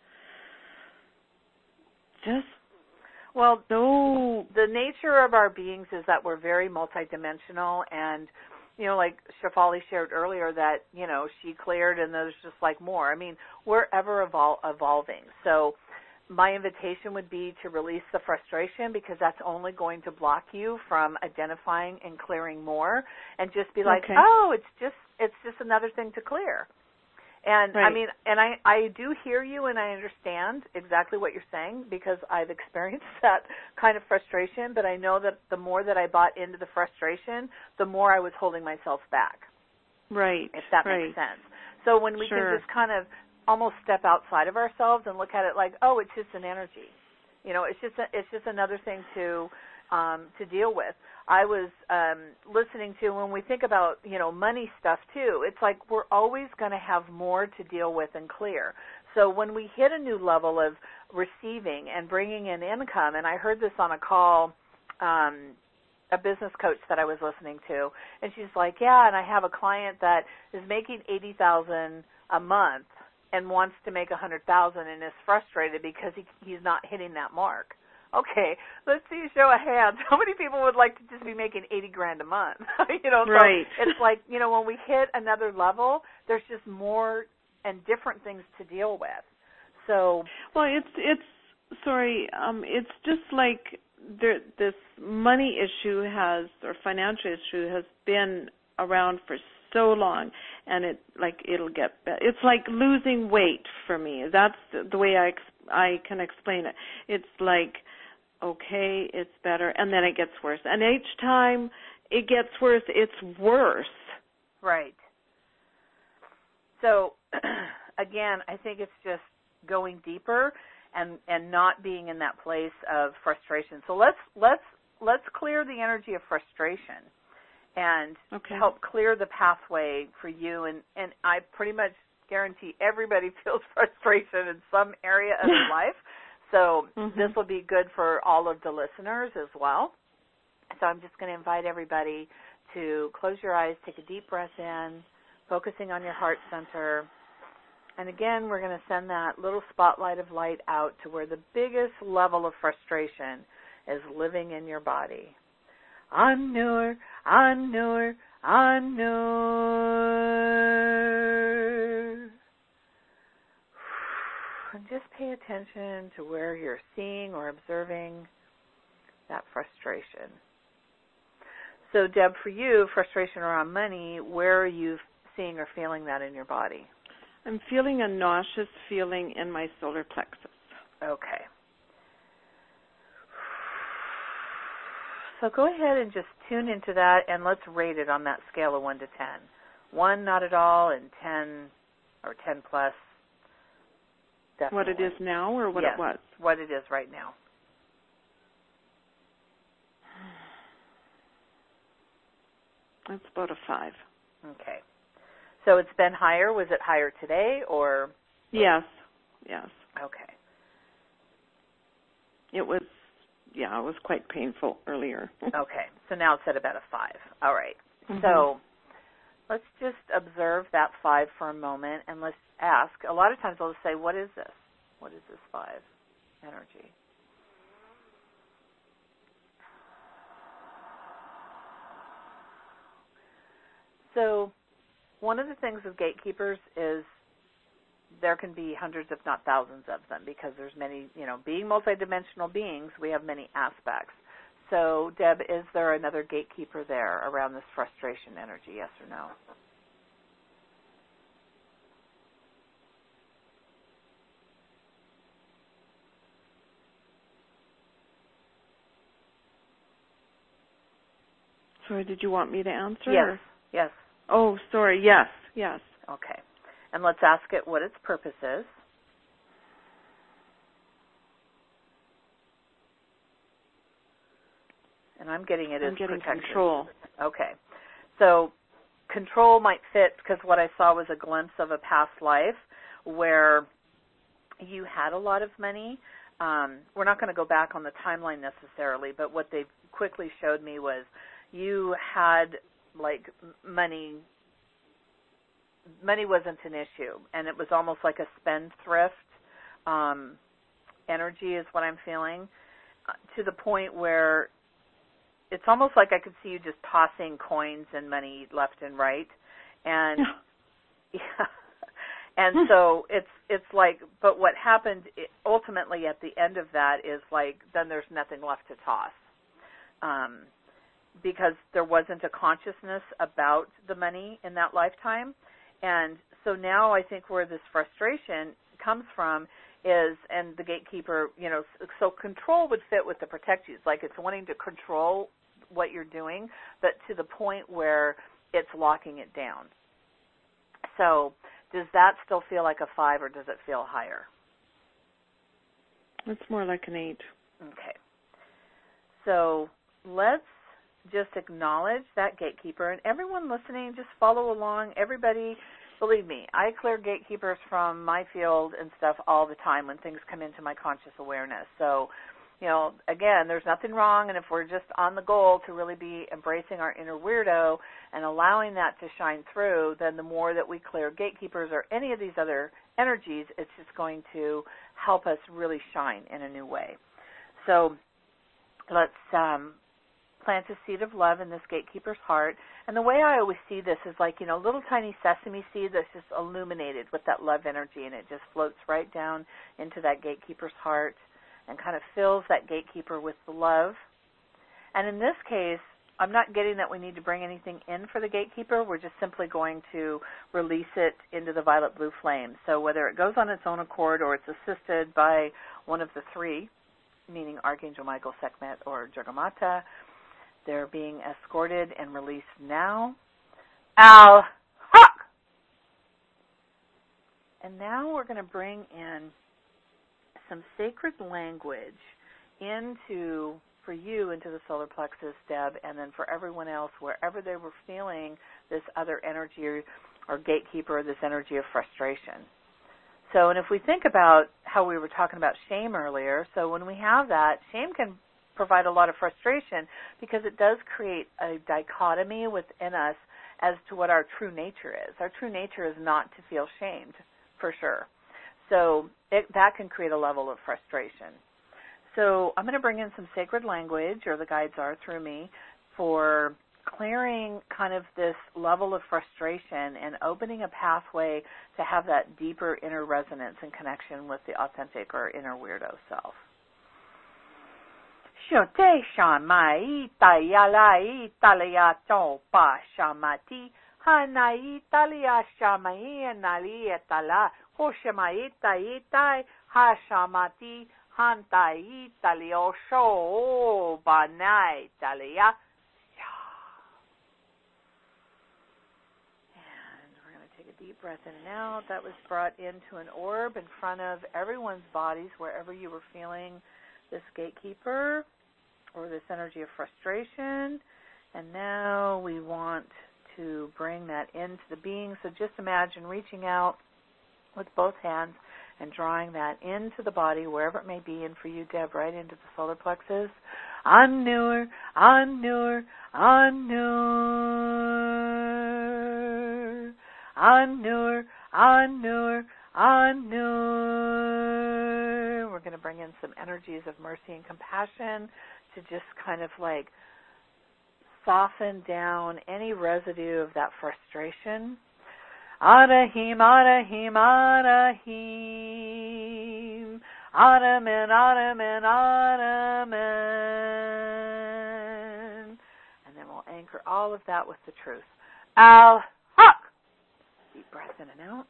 just... Well, the nature of our beings is that we're very multidimensional, and, like Shefali shared earlier that, she cleared and there's just like more. I mean, we're ever evolving. So my invitation would be to release the frustration, because that's only going to block you from identifying and clearing more, and just be like, oh, it's just another thing to clear. And right. I mean, and I do hear you, and I understand exactly what you're saying, because I've experienced that kind of frustration, but I know that the more that I bought into the frustration, the more I was holding myself back. Right. If that makes sense. So when we can just kind of almost step outside of ourselves and look at it like, oh, it's just an energy. It's just another thing to deal with. I was listening to, when we think about, money stuff too, it's like we're always going to have more to deal with and clear. So when we hit a new level of receiving and bringing in income, and I heard this on a call, a business coach that I was listening to, and she's like, yeah, and I have a client that is making $80,000 a month and wants to make $100,000 and is frustrated because he's not hitting that mark. Okay, let's see a show of hands. How many people would like to just be making $80,000 a month? Right. So it's like, when we hit another level, there's just more and different things to deal with. So, well, it's just like this money issue or financial issue has been around for so long, and it'll get better. It's like losing weight for me. That's the way I can explain it. It's like, okay, it's better, and then it gets worse. And each time it gets worse, it's worse. Right. So, again, I think it's just going deeper and not being in that place of frustration. So let's clear the energy of frustration and help clear the pathway for you. And I pretty much guarantee everybody feels frustration in some area of their life. So this will be good for all of the listeners as well. So I'm just going to invite everybody to close your eyes, take a deep breath in, focusing on your heart center. And again, we're going to send that little spotlight of light out to where the biggest level of frustration is living in your body. Annur, Annur, Annur. And just pay attention to where you're seeing or observing that frustration. So, Deb, for you, frustration around money, where are you seeing or feeling that in your body? I'm feeling a nauseous feeling in my solar plexus. Okay. So go ahead and just tune into that, and let's rate it on that scale of 1 to 10. 1, not at all, and 10 or 10 plus. Definitely. What it is now or what it was? What it is right now. It's about a 5. Okay. So it's been higher. Was it higher today or? Yes. Okay. It was quite painful earlier. Okay. So now it's at about a 5. All right. So let's just observe that 5 for a moment, and let's ask. A lot of times I'll just say, what is this? What is this 5 energy? So one of the things with gatekeepers is there can be hundreds, if not thousands of them, because there's many, being multidimensional beings, we have many aspects. So, Deb, is there another gatekeeper there around this frustration energy, yes or no? Sorry, did you want me to answer? Yes, yes. Oh, sorry, yes. Okay. And let's ask it what its purpose is. And I'm getting it as protection. Control. Okay. So control might fit because what I saw was a glimpse of a past life where you had a lot of money. We're not going to go back on the timeline necessarily, but what they quickly showed me was you had like money. Money wasn't an issue, and it was almost like a spendthrift energy is what I'm feeling, to the point where it's almost like I could see you just tossing coins and money left and right, and and so it's like, but what happened ultimately at the end of that is like then there's nothing left to toss, because there wasn't a consciousness about the money in that lifetime. And so now I think where this frustration comes from is, and the gatekeeper, so control would fit with the protect yous, like it's wanting to control what you're doing, but to the point where it's locking it down. So does that still feel like a 5, or does it feel higher? It's more like an 8. Okay. So let's just acknowledge that gatekeeper, and everyone listening, just follow along. Everybody, believe me, I clear gatekeepers from my field and stuff all the time when things come into my conscious awareness. So, again, there's nothing wrong, and if we're just on the goal to really be embracing our inner weirdo and allowing that to shine through, then the more that we clear gatekeepers or any of these other energies, it's just going to help us really shine in a new way. So let's plant a seed of love in this gatekeeper's heart. And the way I always see this is like, little tiny sesame seed that's just illuminated with that love energy, and it just floats right down into that gatekeeper's heart and kind of fills that gatekeeper with the love. And in this case, I'm not getting that we need to bring anything in for the gatekeeper. We're just simply going to release it into the violet blue flame. So whether it goes on its own accord or it's assisted by one of the 3, meaning Archangel Michael, Sekhmet, or Jurgamata, they're being escorted and released now. Al-Haq! And now we're going to bring in some sacred language for you, into the solar plexus, Deb, and then for everyone else, wherever they were feeling this other energy or gatekeeper, this energy of frustration. So, and if we think about how we were talking about shame earlier, so when we have that, shame can provide a lot of frustration because it does create a dichotomy within us as to what our true nature is. Our true nature is not to feel shamed, for sure. So that can create a level of frustration. So I'm going to bring in some sacred language, or the guides are through me, for clearing kind of this level of frustration and opening a pathway to have that deeper inner resonance and connection with the authentic or inner weirdo self. Shote shamai tayalai talaya topa shamati hanai talia shamai nali etala hoshamai taitai hashamati hantai talio sho banai talia. And we're going to take a deep breath in and out. That was brought into an orb in front of everyone's bodies, wherever you were feeling this gatekeeper or this energy of frustration. And now we want to bring that into the being. So just imagine reaching out with both hands and drawing that into the body, wherever it may be, and for you, Deb, right into the solar plexus. An-Nur, An-Nur, An-Nur. An-Nur, An-Nur, An-Nur. We're going to bring in some energies of mercy and compassion to just kind of like soften down any residue of that frustration. Arahim, Arahim, Arahim. Aramen, Aramen, Aramen. And then we'll anchor all of that with the truth. Al-Haq. Deep breath in and out.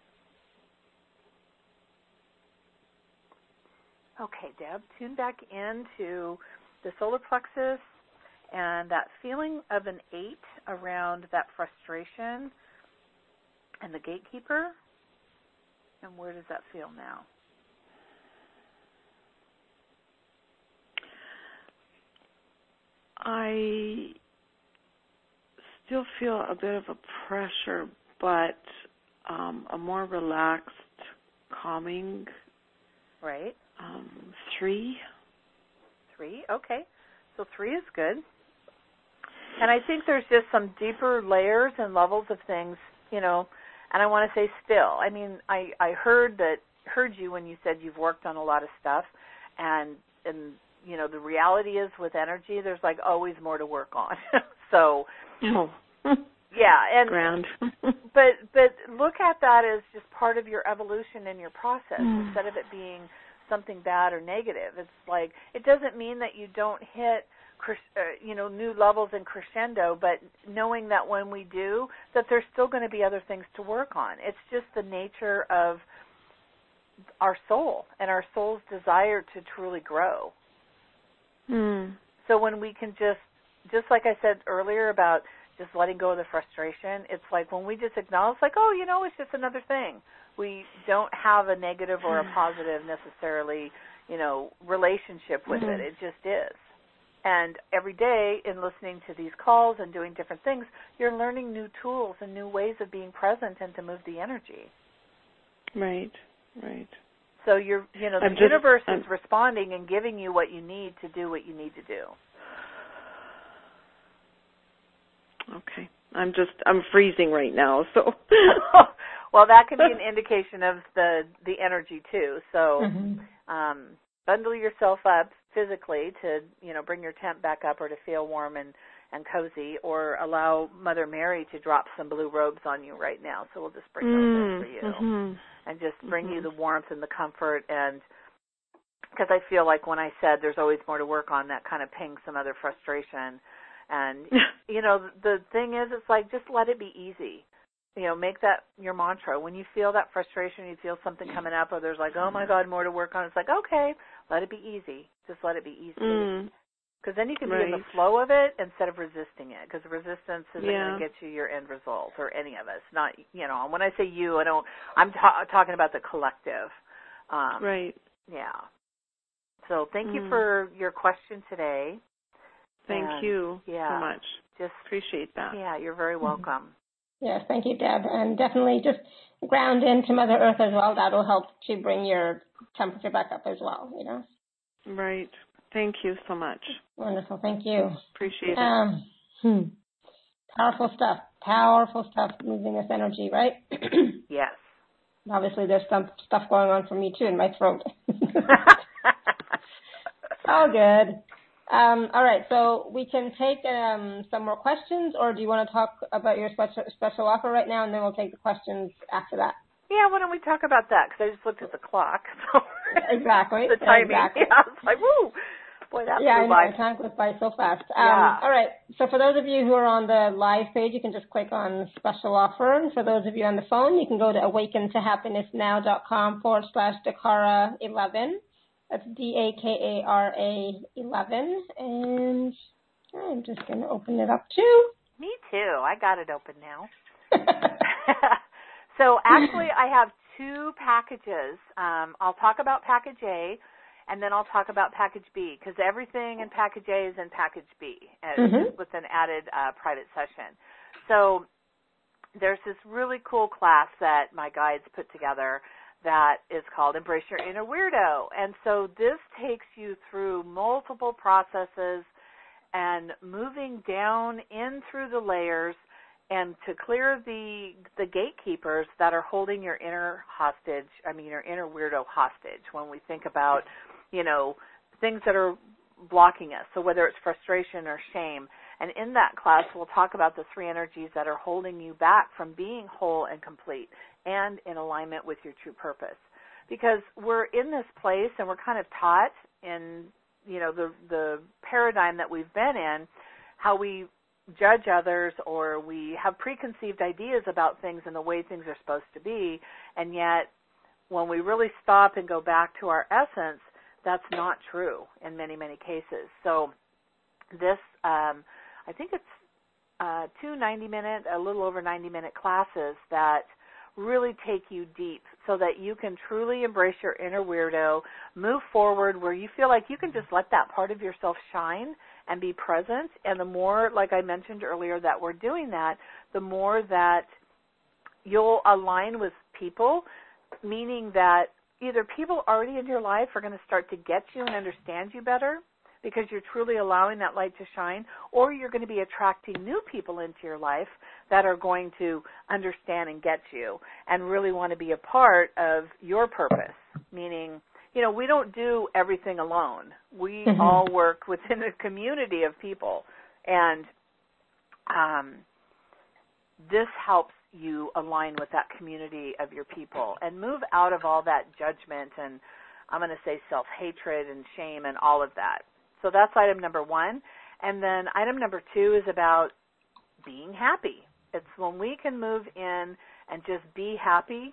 Okay, Deb, tune back into the solar plexus and that feeling of an 8 around that frustration and the gatekeeper. And where does that feel now? I still feel a bit of a pressure, but a more relaxed, calming. Right. 3. 3, okay. So 3 is good. And I think there's just some deeper layers and levels of things, you know, and I want to say still. I mean, I heard you when you said you've worked on a lot of stuff, and you know, the reality is with energy, there's like always more to work on. So, yeah, and ground. but look at that as just part of your evolution and your process instead of it being something bad or negative. It's like it doesn't mean that you don't hit you know, new levels in crescendo, but knowing that when we do, that there's still going to be other things to work on. It's just the nature of our soul and our soul's desire to truly grow. So when we can just like I said earlier about just letting go of the frustration, it's like when we just acknowledge, like, oh, you know, it's just another thing. We don't have a negative or a positive necessarily, you know, relationship with it. It just is. And every day in listening to these calls and doing different things, you're learning new tools and new ways of being present and to move the energy. Right, right. So the universe is responding and giving you what you need to do what you need to do. Okay. I'm freezing right now, so. Well, that can be an indication of the energy too. So bundle yourself up physically to, you know, bring your temp back up or to feel warm and cozy, or allow Mother Mary to drop some blue robes on you right now. So we'll just bring those in for you and just bring you the warmth and the comfort. And because I feel like when I said there's always more to work on, that kind of pings some other frustration. And, you know, the thing is, it's like, just let it be easy. You know, make that your mantra. When you feel that frustration, you feel something coming up, or there's like, oh my God, more to work on. It's like, okay, let it be easy. Just let it be easy. Because then you can be in the flow of it instead of resisting it. Because resistance isn't going to get you your end result, or any of us. Not, you know, when I say you, I'm talking about the collective. Right. Yeah. So thank you for your question today. Thank you so much. Just appreciate that. Yeah, you're very welcome. Yes, thank you, Deb. And definitely just ground into Mother Earth as well. That'll help to bring your temperature back up as well, you know. Right. Thank you so much. Wonderful. Thank you. Appreciate it. Powerful stuff. Powerful stuff moving this energy, right? Yes. Obviously, there's some stuff going on for me, too, in my throat. All good. All right, so we can take some more questions, or do you want to talk about your special offer right now, and then we'll take the questions after that? Yeah, why don't we talk about that? Because I just looked at the clock. So exactly. The timing. Exactly. Yeah, I was like, woo. Boy, that flew by. Yeah, time goes by so fast. Yeah. All right, so for those of you who are on the live page, you can just click on special offer. And for those of you on the phone, you can go to awakentohappinessnow.com/Dakara11. That's DAKARA 11, and I'm just going to open it up too. Me too. I got it open now. So actually, I have 2 packages. I'll talk about package A, and then I'll talk about package B, because everything in package A is in package B, with an added private session. So there's this really cool class that my guides put together that is called Embrace Your Inner Weirdo. And so this takes you through multiple processes and moving down in through the layers and to clear the gatekeepers that are holding your inner your inner weirdo hostage when we think about, things that are blocking us. So whether it's frustration or shame. And in that class, we'll talk about the 3 energies that are holding you back from being whole and complete and in alignment with your true purpose. Because we're in this place and we're kind of taught in, the paradigm that we've been in, how we judge others or we have preconceived ideas about things and the way things are supposed to be. And yet, when we really stop and go back to our essence, that's not true in many, many cases. So this, I think it's 2 90-minute, a little over 90-minute classes that really take you deep so that you can truly embrace your inner weirdo, move forward where you feel like you can just let that part of yourself shine and be present. And the more, like I mentioned earlier, that we're doing that, the more that you'll align with people, meaning that either people already in your life are going to start to get you and understand you better because you're truly allowing that light to shine, or you're going to be attracting new people into your life that are going to understand and get you and really want to be a part of your purpose, meaning, we don't do everything alone. We all work within a community of people, and this helps you align with that community of your people and move out of all that judgment and, I'm going to say, self-hatred and shame and all of that. So that's item number 1. And then item number 2 is about being happy. It's when we can move in and just be happy,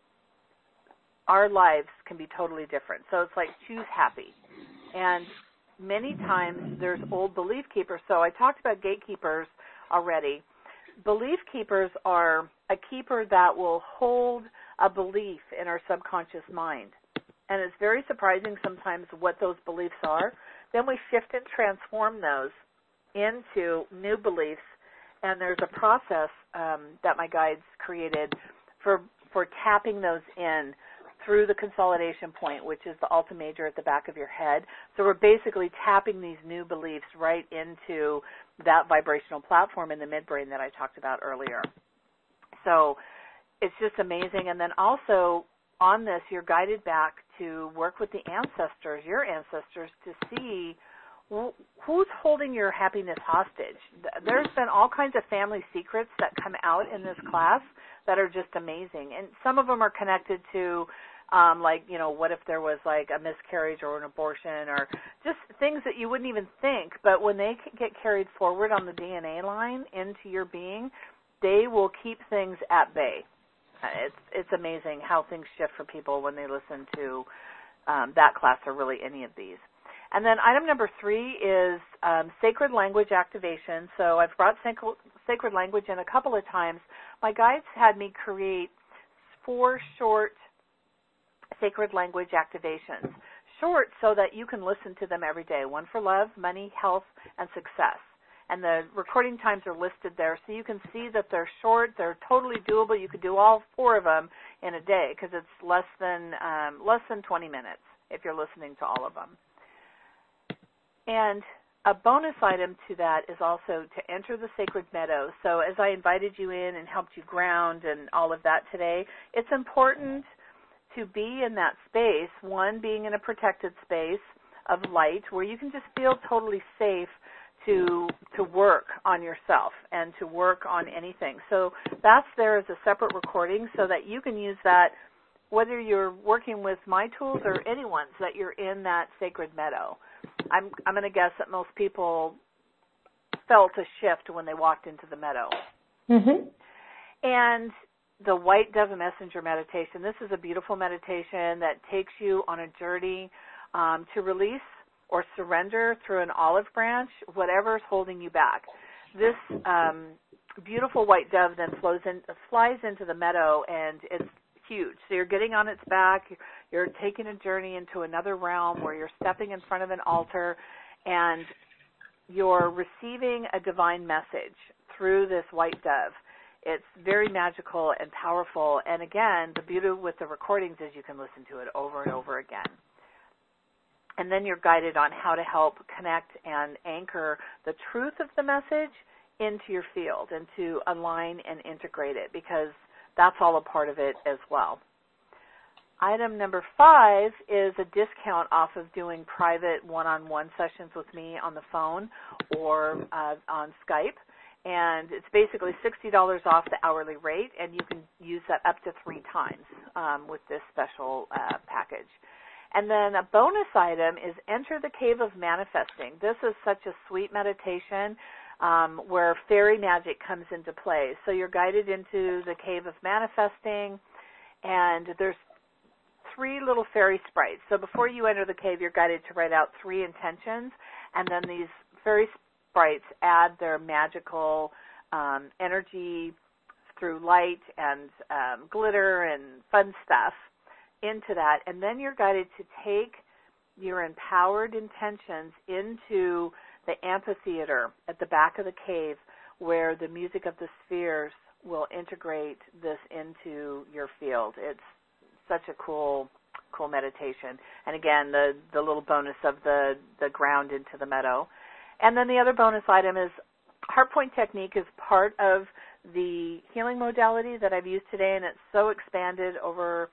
our lives can be totally different. So it's like choose happy. And many times there's old belief keepers. So I talked about gatekeepers already. Belief keepers are a keeper that will hold a belief in our subconscious mind. And it's very surprising sometimes what those beliefs are. Then we shift and transform those into new beliefs. And there's a process that my guides created for tapping those in through the consolidation point, which is the alta major at the back of your head. So we're basically tapping these new beliefs right into that vibrational platform in the midbrain that I talked about earlier. So it's just amazing. And then also on this, you're guided back to work with the ancestors, your ancestors, to see who's holding your happiness hostage. There's been all kinds of family secrets that come out in this class that are just amazing. And some of them are connected to, what if there was like a miscarriage or an abortion or just things that you wouldn't even think. But when they get carried forward on the DNA line into your being, they will keep things at bay. It's amazing how things shift for people when they listen to that class or really any of these. And then item number 3 is sacred language activation. So I've brought sacred language in a couple of times. My guides had me create 4 short sacred language activations. Short so that you can listen to them every day. 1 for love, money, health, and success. And the recording times are listed there, so you can see that they're short. They're totally doable. You could do all 4 of them in a day because it's less than 20 minutes if you're listening to all of them. And a bonus item to that is also to enter the sacred meadow. So as I invited you in and helped you ground and all of that today, it's important to be in that space, one, being in a protected space of light where you can just feel totally safe to work on yourself and to work on anything. So that's there as a separate recording so that you can use that whether you're working with my tools or anyone's, that you're in that sacred meadow. I'm going to guess that most people felt a shift when they walked into the meadow. Mm-hmm. And the White Dove Messenger meditation, this is a beautiful meditation that takes you on a journey to release or surrender through an olive branch, whatever's holding you back. This beautiful white dove then flies into the meadow, and it's huge. So you're getting on its back. You're taking a journey into another realm where you're stepping in front of an altar, and you're receiving a divine message through this white dove. It's very magical and powerful. And again, the beauty with the recordings is you can listen to it over and over again. And then you're guided on how to help connect and anchor the truth of the message into your field and to align and integrate it, because that's all a part of it as well. Item number 5 is a discount off of doing private one-on-one sessions with me on the phone or on Skype. And it's basically $60 off the hourly rate, and you can use that up to 3 times with this special package. And then a bonus item is Enter the Cave of Manifesting. This is such a sweet meditation where fairy magic comes into play. So you're guided into the Cave of Manifesting, and there's 3 little fairy sprites. So before you enter the cave, you're guided to write out 3 intentions, and then these fairy sprites add their magical energy through light and glitter and fun stuff into that. And then you're guided to take your empowered intentions into the amphitheater at the back of the cave, where the music of the spheres will integrate this into your field. It's such a cool meditation. And again, the little bonus of the ground into the meadow. And then the other bonus item is Heart Point Technique is part of the healing modality that I've used today, and it's so expanded over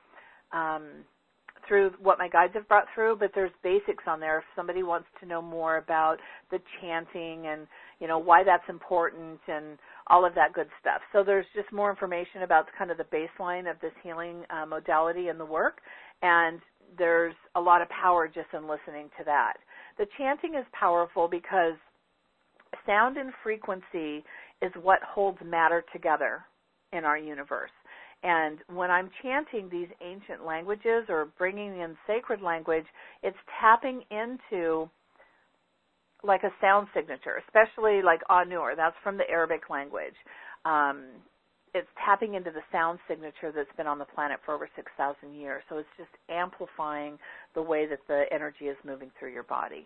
through what my guides have brought through, but there's basics on there if somebody wants to know more about the chanting and, why that's important and all of that good stuff. So there's just more information about kind of the baseline of this healing modality and the work, and there's a lot of power just in listening to that. The chanting is powerful because sound and frequency is what holds matter together in our universe. And when I'm chanting these ancient languages or bringing in sacred language, it's tapping into like a sound signature, especially like Anur. That's from the Arabic language. It's tapping into the sound signature that's been on the planet for over 6,000 years. So it's just amplifying the way that the energy is moving through your body.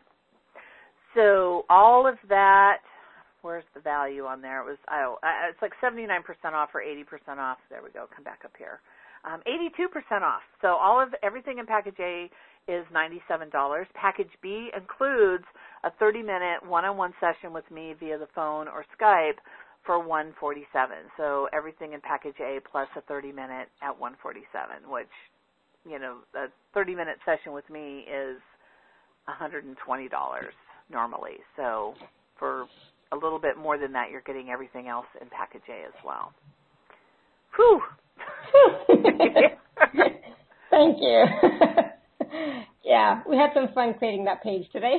So all of that, where's the value on there? It's like 79% off or 80% off. There we go. Come back up here. 82% off. So everything in Package A is $97. Package B includes a 30-minute one-on-one session with me via the phone or Skype for $147. So everything in Package A plus a 30-minute at $147, which, a 30-minute session with me is $120 normally. So for a little bit more than that, you're getting everything else in Package A as well. Whew. Thank you. Yeah, we had some fun creating that page today.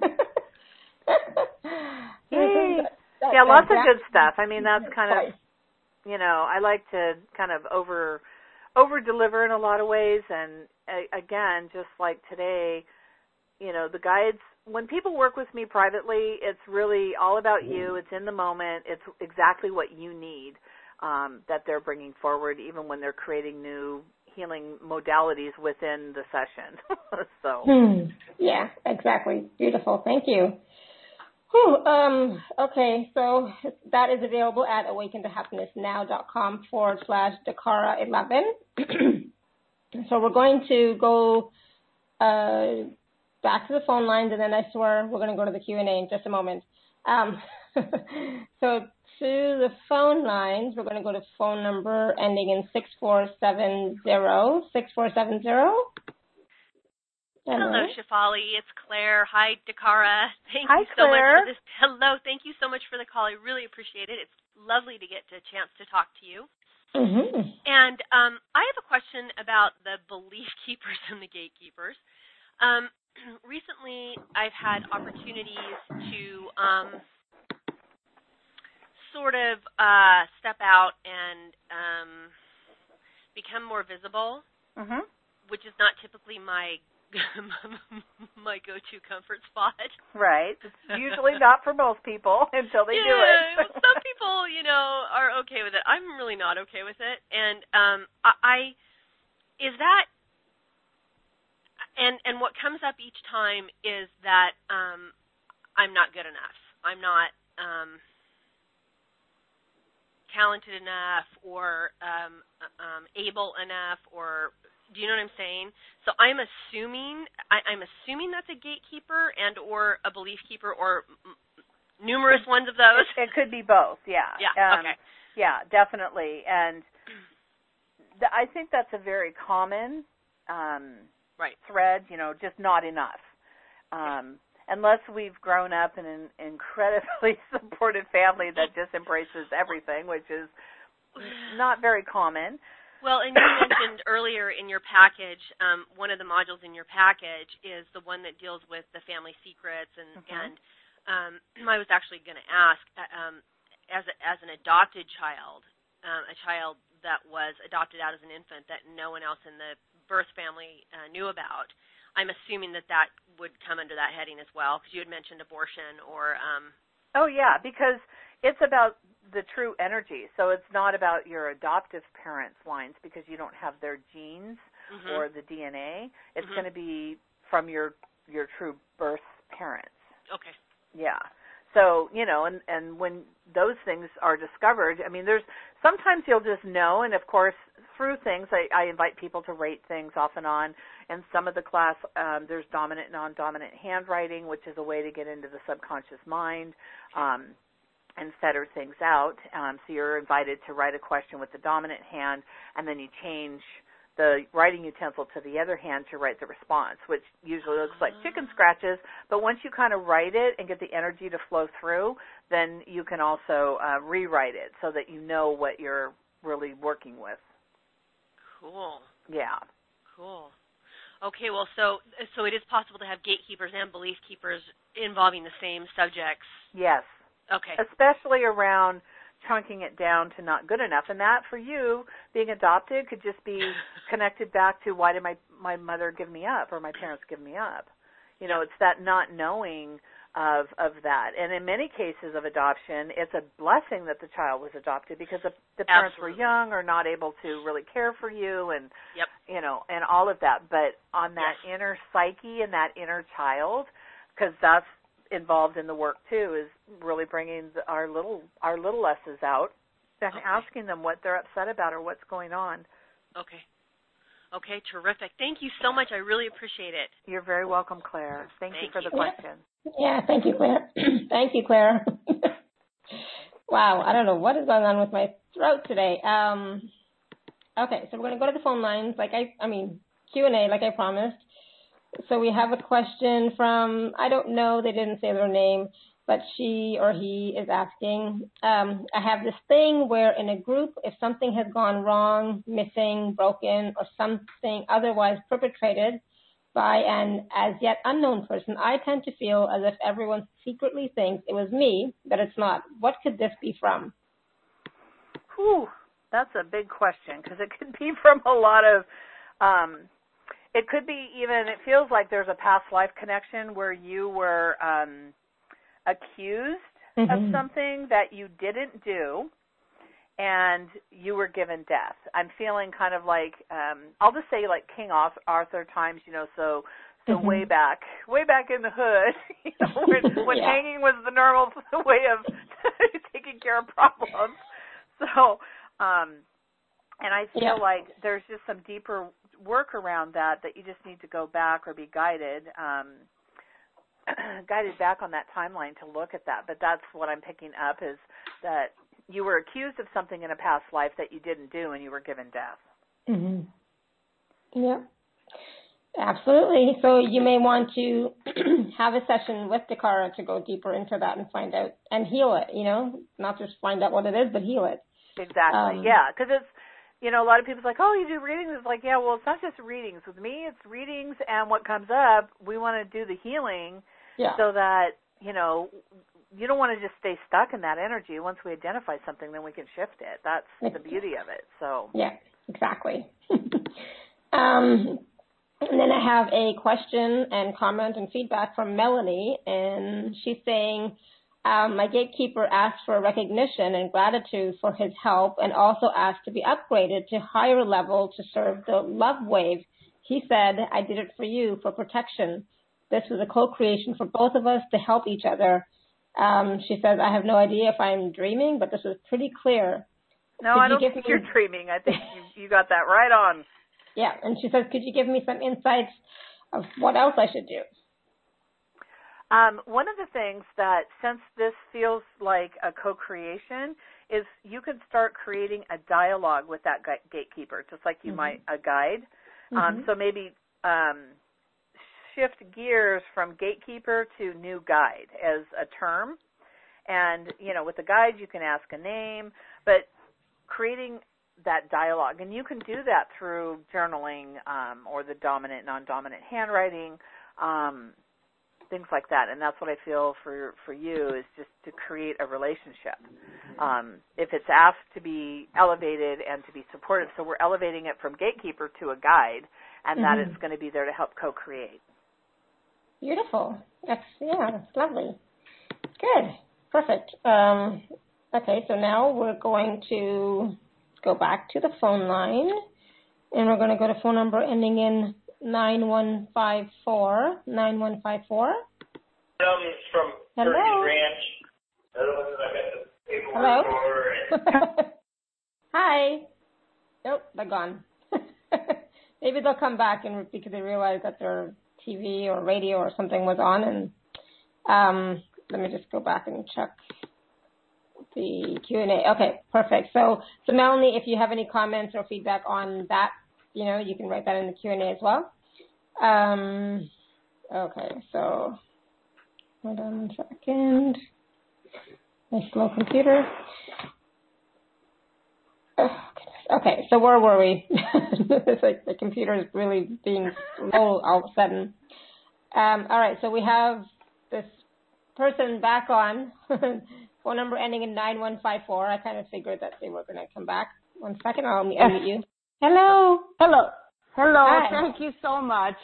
Yay. Yeah, lots of good stuff. I mean, that's kind of, I like to kind of over-deliver in a lot of ways. And again, just like today, the guides, when people work with me privately, it's really all about you. It's in the moment. It's exactly what you need that they're bringing forward, even when they're creating new healing modalities within the session. Yeah, exactly. Beautiful. Thank you. Okay, so that is available at awakentohappinessnow.com/Dakara11. So we're going to go back to the phone lines, and then I swear we're going to go to the Q&A in just a moment. So to the phone lines, we're going to go to phone number ending in 6470. 6470. Hello, Shefali. It's Claire. Hi, Dakara. Thank you so Claire. much for this. Hello. Thank you so much for the call. I really appreciate it. It's lovely to get a chance to talk to you. Mm-hmm. And I have a question about the belief keepers and the gatekeepers. Recently, I've had opportunities to sort of step out and become more visible, which is not typically my my go-to comfort spot. Right. It's usually not for most people until they do it. Some people, are okay with it. I'm really not okay with it. And and what comes up each time is that I'm not good enough. I'm not talented enough or able enough, or do you know what I'm saying? So I'm assuming that's a gatekeeper and or a belief keeper, or numerous ones of those? It could be both, yeah. Yeah, okay. Yeah, definitely. And I think that's a very common thread, just not enough. Unless we've grown up in an incredibly supportive family that just embraces everything, which is not very common. Well, and you mentioned earlier in your package, one of the modules in your package is the one that deals with the family secrets, and I was actually going to ask, as an adopted child, a child that was adopted out as an infant that no one else in the birth family knew about, I'm assuming that would come under that heading as well, because you had mentioned abortion or... Oh, yeah, because it's about the true energy. So it's not about your adoptive parents' lines because you don't have their genes or the DNA. It's going to be from your true birth parents. Okay. Yeah. So, and when those things are discovered, I mean, sometimes you'll just know, and of course, through things, I invite people to rate things off and on. And some of the class, there's dominant, non-dominant handwriting, which is a way to get into the subconscious mind and fetter things out. So you're invited to write a question with the dominant hand, and then you change the writing utensil to the other hand to write the response, which usually looks like chicken scratches. But once you kind of write it and get the energy to flow through, then you can also rewrite it so that you know what you're really working with. Cool. Yeah. Cool. Okay, well, so it is possible to have gatekeepers and belief keepers involving the same subjects. Yes. Okay. Especially around chunking it down to not good enough. And that, for you, being adopted could just be connected back to why did my mother give me up or my parents give me up? It's that not knowing of that. And in many cases of adoption, it's a blessing that the child was adopted because the parents were young or not able to really care for you and, and all of that. But on that inner psyche and that inner child, because that's involved in the work too, is really bringing our little S's out and asking them what they're upset about or what's going on. Okay, terrific. Thank you so much. I really appreciate it. You're very welcome, Claire. Thank you for the question. Yeah, thank you, Claire. Thank you, Claire. Wow, I don't know what is going on with my throat today. Okay, so we're going to go to the phone lines, Q&A, like I promised. So we have a question from, I don't know, they didn't say their name, but she or he is asking, I have this thing where in a group, if something has gone wrong, missing, broken, or something otherwise perpetrated by an as yet unknown person, I tend to feel as if everyone secretly thinks it was me, but it's not. What could this be from? Whew, that's a big question because it could be from a lot of... it could be even, it feels like there's a past life connection where you were accused of something that you didn't do and you were given death. I'm feeling kind of like, I'll just say like King Arthur times, so way back in the hood, when hanging was the normal way of taking care of problems. So, and I feel like there's just some deeper work around that you just need to go back or be guided back on that timeline to look at that. But that's what I'm picking up is that you were accused of something in a past life that you didn't do and you were given death. Yeah, absolutely. So you may want to have a session with Dakara to go deeper into that and find out and heal it, not just find out what it is, but heal it. Exactly, yeah, because it's, a lot of people's like, oh, you do readings? It's like, yeah, well, it's not just readings. With me, it's readings, and what comes up, we want to do the healing so that, you don't want to just stay stuck in that energy. Once we identify something, then we can shift it. That's the beauty of it. So yeah, exactly. And then I have a question and comment and feedback from Melanie, and she's saying, my gatekeeper asked for recognition and gratitude for his help and also asked to be upgraded to higher level to serve the love wave. He said, I did it for you, for protection. This was a co-creation for both of us to help each other. She says, I have no idea if I'm dreaming, but this was pretty clear. No, I don't think you're dreaming. I think you got that right on. Yeah, and she says, could you give me some insights of what else I should do? One of the things that, since this feels like a co-creation, is you can start creating a dialogue with that gatekeeper, just like you might a guide. So maybe shift gears from gatekeeper to new guide as a term. And, with the guide, you can ask a name, but creating that dialogue. And you can do that through journaling or the dominant, non-dominant handwriting, things like that. And that's what I feel for you is just to create a relationship. If it's asked to be elevated and to be supportive, so we're elevating it from gatekeeper to a guide, and that it's going to be there to help co-create. Beautiful. That's lovely. Good. Perfect. Okay, so now we're going to go back to the phone line, and we're going to go to phone number ending in 9154. 9154. From Hello. Ranch. Hello. Hi. Nope, they're gone. Maybe they'll come back and because they realize that their TV or radio or something was on. And let me just go back and check the Q&A. Okay, perfect. So Melanie, if you have any comments or feedback on that, you can write that in the Q&A as well. Okay, so hold on a second. My slow computer. Okay, so where were we? It's like the computer is really being slow all of a sudden. All right, so we have this person back on. Phone number ending in 9154. I kind of figured that they were going to come back. 1 second, I'll meet you. Hello. Hi. Thank you so much.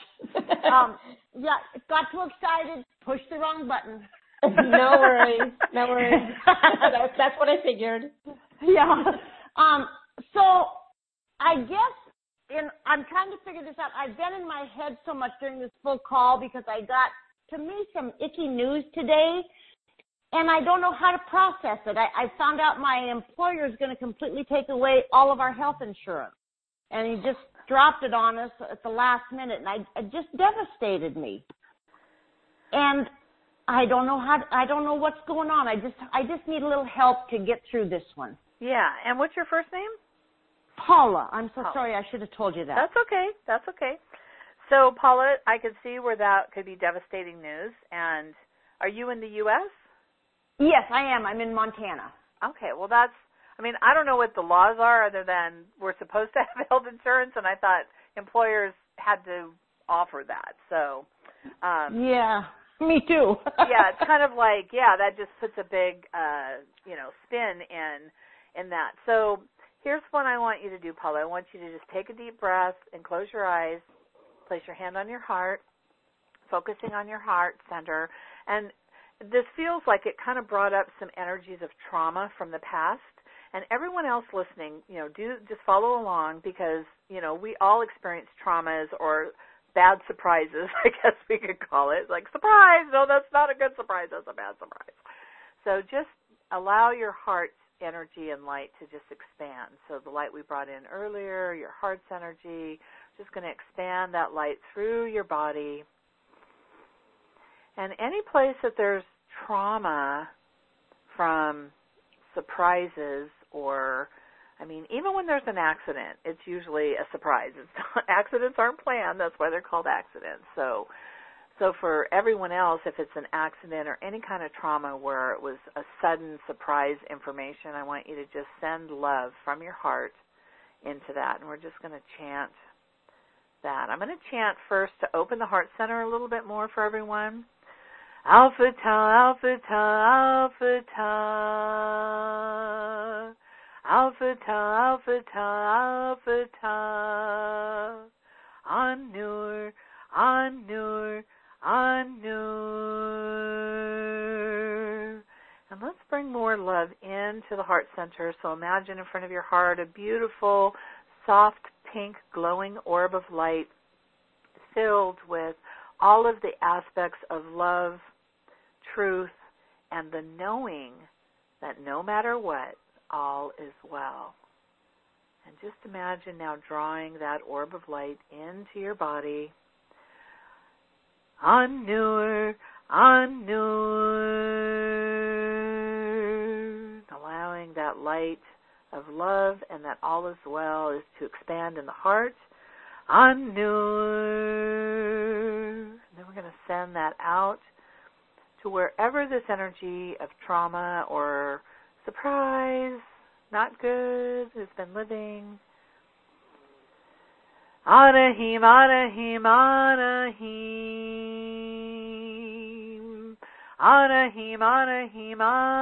Got too excited, pushed the wrong button. No worries. That's what I figured. Yeah. So I guess I'm trying to figure this out. I've been in my head so much during this full call because I got, to me, some icky news today, and I don't know how to process it. I found out my employer is going to completely take away all of our health insurance, and he just dropped it on us at the last minute, and it just devastated me. And I don't know what's going on. I just need a little help to get through this one. Yeah, and what's your first name? Paula. I'm so sorry. I should have told you that. That's okay. So, Paula, I could see where that could be devastating news. And are you in the U.S.? Yes, I am. I'm in Montana. Okay, well, I don't know what the laws are other than we're supposed to have health insurance, and I thought employers had to offer that. So, yeah, me too. Yeah, it's kind of like, that just puts a big, spin in that. So here's what I want you to do, Paula. I want you to just take a deep breath and close your eyes, place your hand on your heart, focusing on your heart center. And this feels like it kind of brought up some energies of trauma from the past. And everyone else listening, just follow along because, we all experience traumas or bad surprises, I guess we could call it. Like, surprise! No, that's not a good surprise. That's a bad surprise. So just allow your heart's energy and light to just expand. So the light we brought in earlier, your heart's energy, just going to expand that light through your body. And any place that there's trauma from surprises or, even when there's an accident, it's usually a surprise. Accidents aren't planned. That's why they're called accidents. So for everyone else, if it's an accident or any kind of trauma where it was a sudden surprise information, I want you to just send love from your heart into that. And we're just going to chant that. I'm going to chant first to open the heart center a little bit more for everyone. Alpha Tau, Alpha Tau, Alpha Tau. Alpha Tau, Alpha Tau, Alpha Tau. An-Nur, An-Nur, An-Nur. And let's bring more love into the heart center. So imagine in front of your heart a beautiful, soft, pink, glowing orb of light filled with all of the aspects of love, truth, and the knowing that no matter what, all is well. And just imagine now drawing that orb of light into your body. An-Nur, An-Nur. Allowing that light of love and that all is well is to expand in the heart. An-Nur. Then we're going to send that out to wherever this energy of trauma or surprise, not good, has been living. Arahim, Arahim, Arahim. Arahim, Arahim,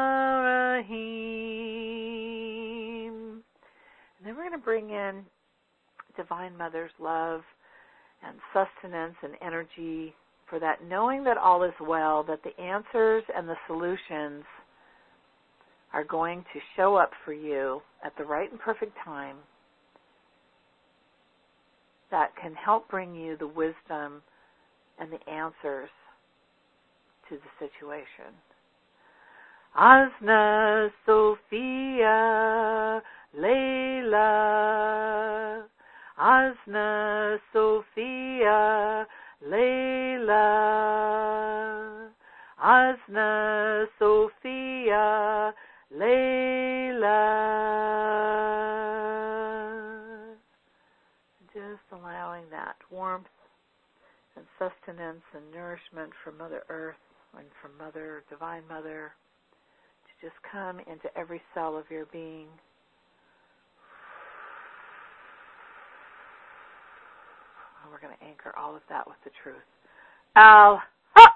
Arahim. And then we're going to bring in Divine Mother's love and sustenance and energy for that, knowing that all is well, that the answers and the solutions are going to show up for you at the right and perfect time that can help bring you the wisdom and the answers to the situation. Asna, Sophia, Layla. Asna, Sophia, Layla. Asna, Sophia, Layla. Just allowing that warmth and sustenance and nourishment from Mother Earth and from Mother, Divine Mother, to just come into every cell of your being. And we're going to anchor all of that with the truth. Al-Haq!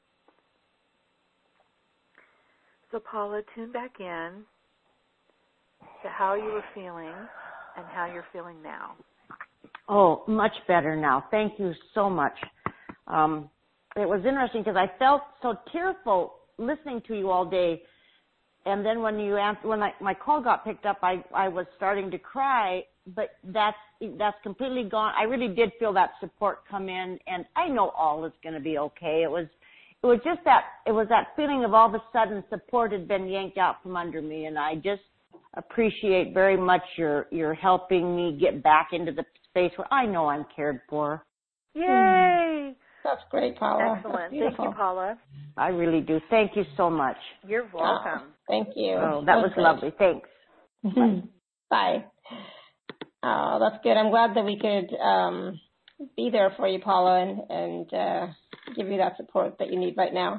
So Paula, tune back in to how you were feeling and how you're feeling now. Oh, much better now. Thank you so much. It was interesting because I felt so tearful listening to you all day, and then when you answered, my call got picked up, I was starting to cry. But that's completely gone. I really did feel that support come in, and I know all is going to be okay. It was just that feeling of all of a sudden support had been yanked out from under me, and I just appreciate very much your helping me get back into the space where I know I'm cared for. Yay! That's great, Paula. Excellent. Thank you, Paula. I really do. Thank you so much. You're welcome. Thank you. Oh, that was lovely. Thanks. Bye. Oh, that's good. I'm glad that we could be there for you, Paula, and give you that support that you need right now.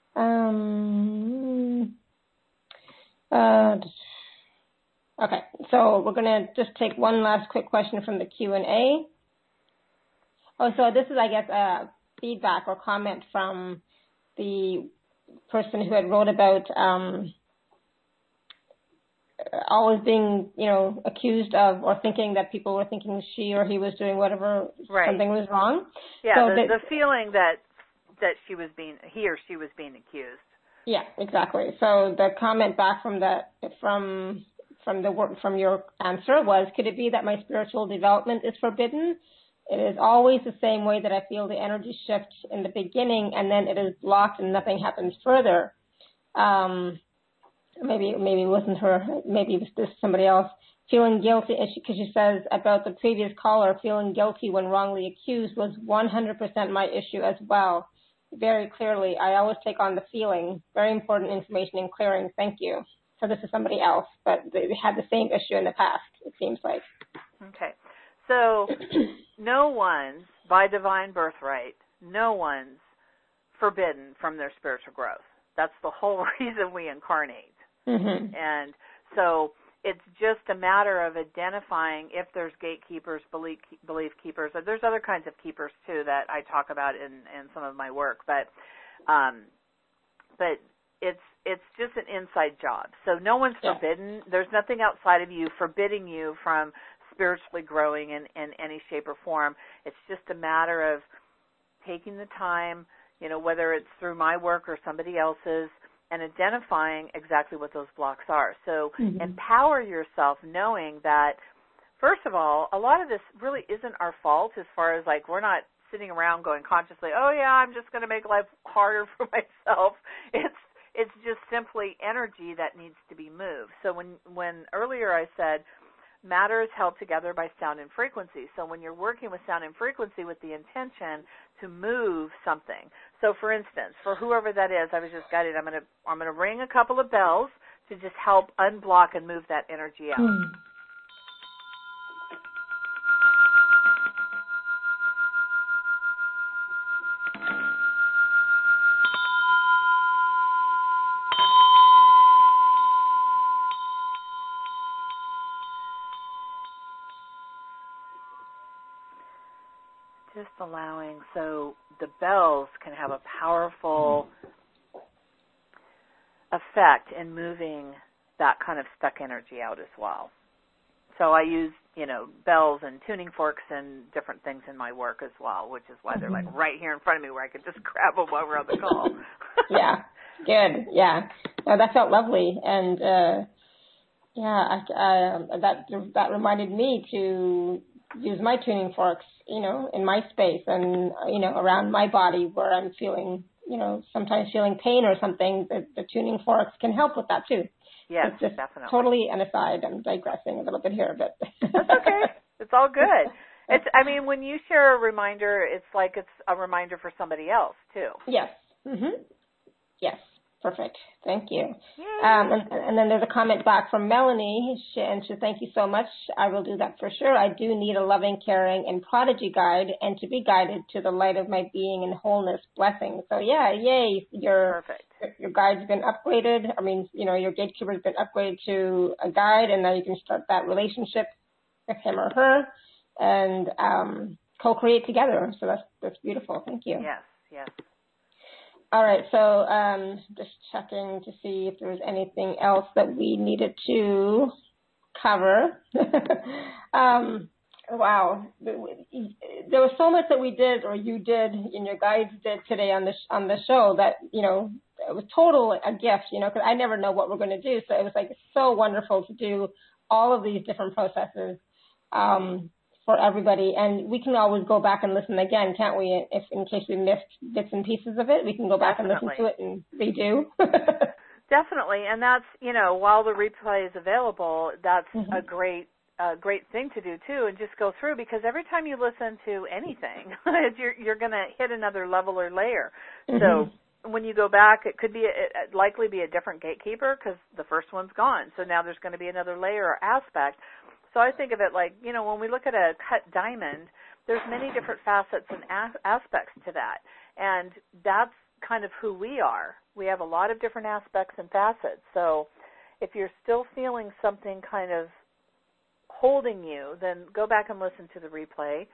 Okay, so we're going to just take one last quick question from the Q&A. Oh, so this is, I guess, feedback or comment from the person who had wrote about always being, accused of or thinking that people were thinking she or he was doing whatever, something was wrong. Yeah, so the feeling that he or she was being accused. Yeah, exactly. So the comment back from your answer was, could it be that my spiritual development is forbidden? It is always the same way that I feel the energy shift in the beginning, and then it is blocked and nothing happens further. Maybe it wasn't her. Maybe it was this somebody else. Feeling guilty, because she says about the previous caller, feeling guilty when wrongly accused was 100% my issue as well. Very clearly, I always take on the feeling. Very important information in clearing. Thank you. So this is somebody else, but they had the same issue in the past, it seems like. Okay. So no one's, by divine birthright, no one's forbidden from their spiritual growth. That's the whole reason we incarnate. Mm-hmm. And so it's just a matter of identifying if there's gatekeepers, belief keepers. There's other kinds of keepers, too, that I talk about in some of my work. But it's just an inside job. So no one's forbidden. There's nothing outside of you forbidding you from spiritually growing in any shape or form. It's just a matter of taking the time, whether it's through my work or somebody else's, and identifying exactly what those blocks are. So empower yourself knowing that, first of all, a lot of this really isn't our fault as far as we're not sitting around going consciously, oh yeah, I'm just going to make life harder for myself. It's just simply energy that needs to be moved. So when earlier I said matter is held together by sound and frequency. So when you're working with sound and frequency with the intention to move something. So for instance, for whoever that is, I was just guided, I'm going to ring a couple of bells to just help unblock and move that energy out. Just allowing, so the bells can have a powerful effect in moving that kind of stuck energy out as well. So I use, bells and tuning forks and different things in my work as well, which is why they're like right here in front of me where I could just grab them while we're on the call. Yeah, good. Yeah, no, that felt lovely, and that reminded me to use my tuning forks, in my space and, around my body where I'm feeling, sometimes feeling pain or something. The tuning forks can help with that too. Yes, it's just definitely. Totally an aside. I'm digressing a little bit here, but that's okay. It's all good. When you share a reminder, it's like it's a reminder for somebody else too. Yes. Yes. Perfect. Thank you. And then there's a comment back from Melanie, and she thank you so much. I will do that for sure. I do need a loving, caring, and prodigy guide, and to be guided to the light of my being and wholeness. Blessings. So yay! Your guide's been upgraded. Your gatekeeper's been upgraded to a guide, and now you can start that relationship with him or her, and co-create together. So that's beautiful. Thank you. Yes. All right, so just checking to see if there was anything else that we needed to cover. Wow, there was so much that we did, or you did, and your guides did today on the show that it was total a gift, because I never know what we're going to do. So it was like so wonderful to do all of these different processes for everybody, and we can always go back and listen again, can't we? If in case we missed bits and pieces of it, we can go back and listen to it and redo. Definitely, and that's while the replay is available, that's a great thing to do too, and just go through, because every time you listen to anything, you're going to hit another level or layer. So when you go back, it could likely be a different gatekeeper because the first one's gone. So now there's going to be another layer or aspect. So I think of it like, when we look at a cut diamond, there's many different facets and aspects to that. And that's kind of who we are. We have a lot of different aspects and facets. So if you're still feeling something kind of holding you, then go back and listen to the replay.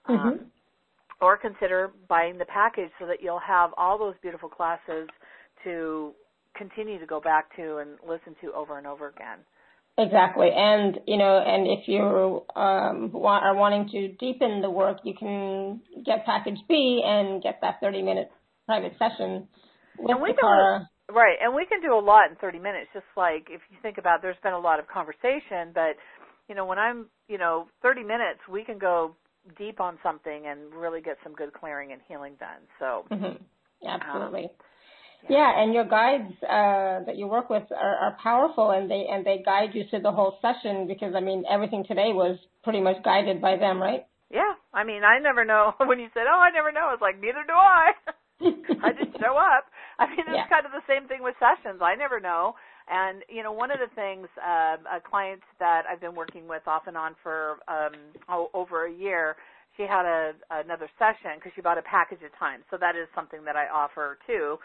Or consider buying the package so that you'll have all those beautiful classes to continue to go back to and listen to over and over again. Exactly, and and if you are wanting to deepen the work, you can get package B and get that 30-minute private session with Tara. Right, and we can do a lot in 30 minutes. Just like if you think about, there's been a lot of conversation, but when I'm 30 minutes, we can go deep on something and really get some good clearing and healing done. So absolutely. Yeah, and your guides that you work with are powerful, and they guide you through the whole session, because everything today was pretty much guided by them, right? Yeah, I never know. When you said, I never know, it's like, neither do I. I just show up. It's kind of the same thing with sessions. I never know. And, one of the things, a client that I've been working with off and on for over a year, she had another session because she bought a package at a time. So that is something that I offer too.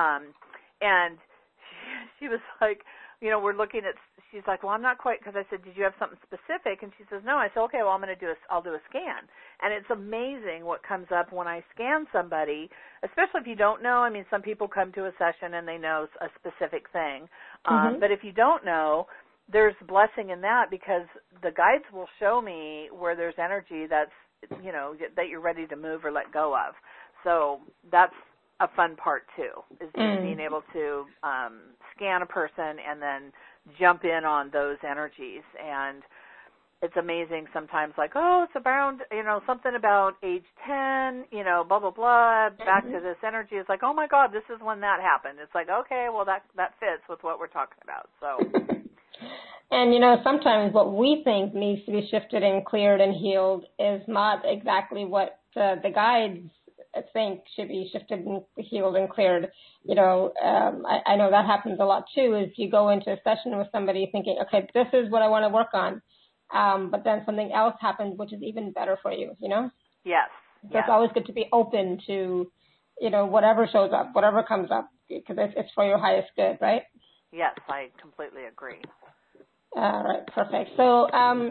And she was like, we're looking at, she's like, well, I'm not quite, because I said, did you have something specific? And she says, no. I said, okay, well, I'll do a scan. And it's amazing what comes up when I scan somebody, especially if you don't know. Some people come to a session and they know a specific thing. But if you don't know, there's blessing in that, because the guides will show me where there's energy that's, that you're ready to move or let go of. So that's a fun part too, is just being able to scan a person and then jump in on those energies. And it's amazing sometimes, like, it's around, something about age 10, blah, blah, blah, back to this energy. It's like, oh my God, this is when that happened. It's like, okay, well that fits with what we're talking about. So And, sometimes what we think needs to be shifted and cleared and healed is not exactly what the guides think should be shifted and healed and cleared. I know that happens a lot too, is you go into a session with somebody thinking, okay, this is what I want to work on. But then something else happens, which is even better for you, Yes. So it's always good to be open to, whatever shows up, whatever comes up, because it's for your highest good, right? Yes, I completely agree. All right, perfect. So,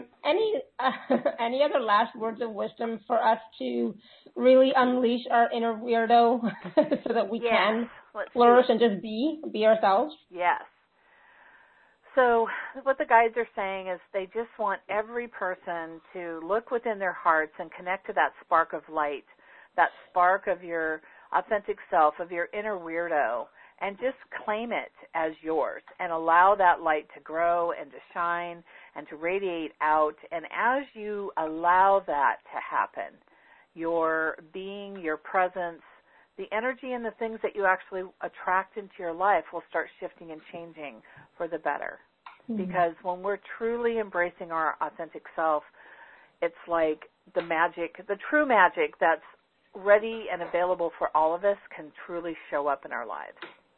any other last words of wisdom for us to really unleash our inner weirdo so that we can flourish and just be ourselves? Yes. So what the guides are saying is they just want every person to look within their hearts and connect to that spark of light, that spark of your authentic self, of your inner weirdo, and just claim it as yours and allow that light to grow and to shine and to radiate out. And as you allow that to happen, your being, your presence, the energy and the things that you actually attract into your life will start shifting and changing for the better. Mm-hmm. Because when we're truly embracing our authentic self, it's like the magic, the true magic that's ready and available for all of us can truly show up in our lives.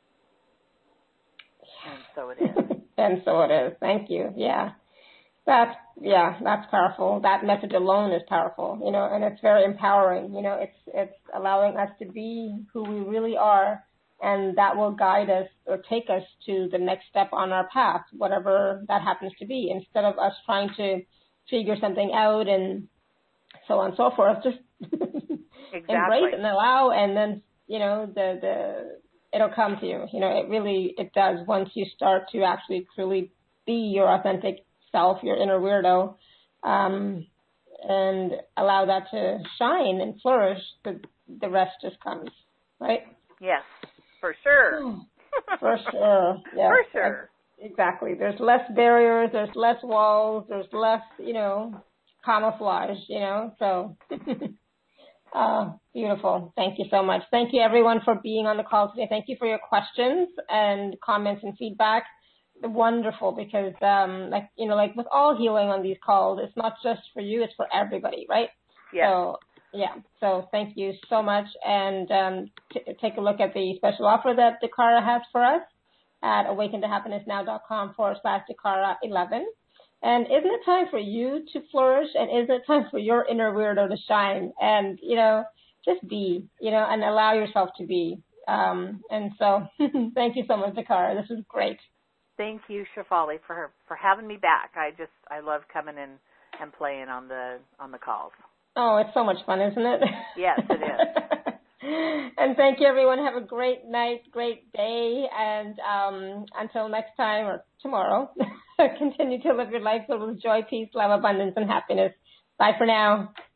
And so it is. And so it is. Thank you. Yeah. That's powerful. That message alone is powerful, and it's very empowering. It's allowing us to be who we really are, and that will guide us or take us to the next step on our path, whatever that happens to be, instead of us trying to figure something out and so on and so forth. Just exactly. Embrace and allow, and then, it'll come to you. It does once you start to actually truly be your authentic self, your inner weirdo, and allow that to shine and flourish. The rest just comes, right? Yes, for sure. For sure. Yeah. For sure. Exactly. There's less barriers. There's less walls. There's less, camouflage. So. Beautiful. Thank you so much. Thank you, everyone, for being on the call today. Thank you for your questions and comments and feedback. Wonderful, because like with all healing on these calls, it's not just for you, it's for everybody, right? Yeah. So thank you so much, and take a look at the special offer that Dakara has for us at awakentohappinessnow.com/Dakara11. And isn't it time for you to flourish, and isn't it time for your inner weirdo to shine? And, just be, and allow yourself to be. And so thank you so much, Dakara. This was great. Thank you, Shefali, for having me back. I love coming in and playing on the calls. Oh, it's so much fun, isn't it? Yes, it is. And thank you, everyone. Have a great night, great day, and until next time or tomorrow, continue to live your life filled with joy, peace, love, abundance, and happiness. Bye for now.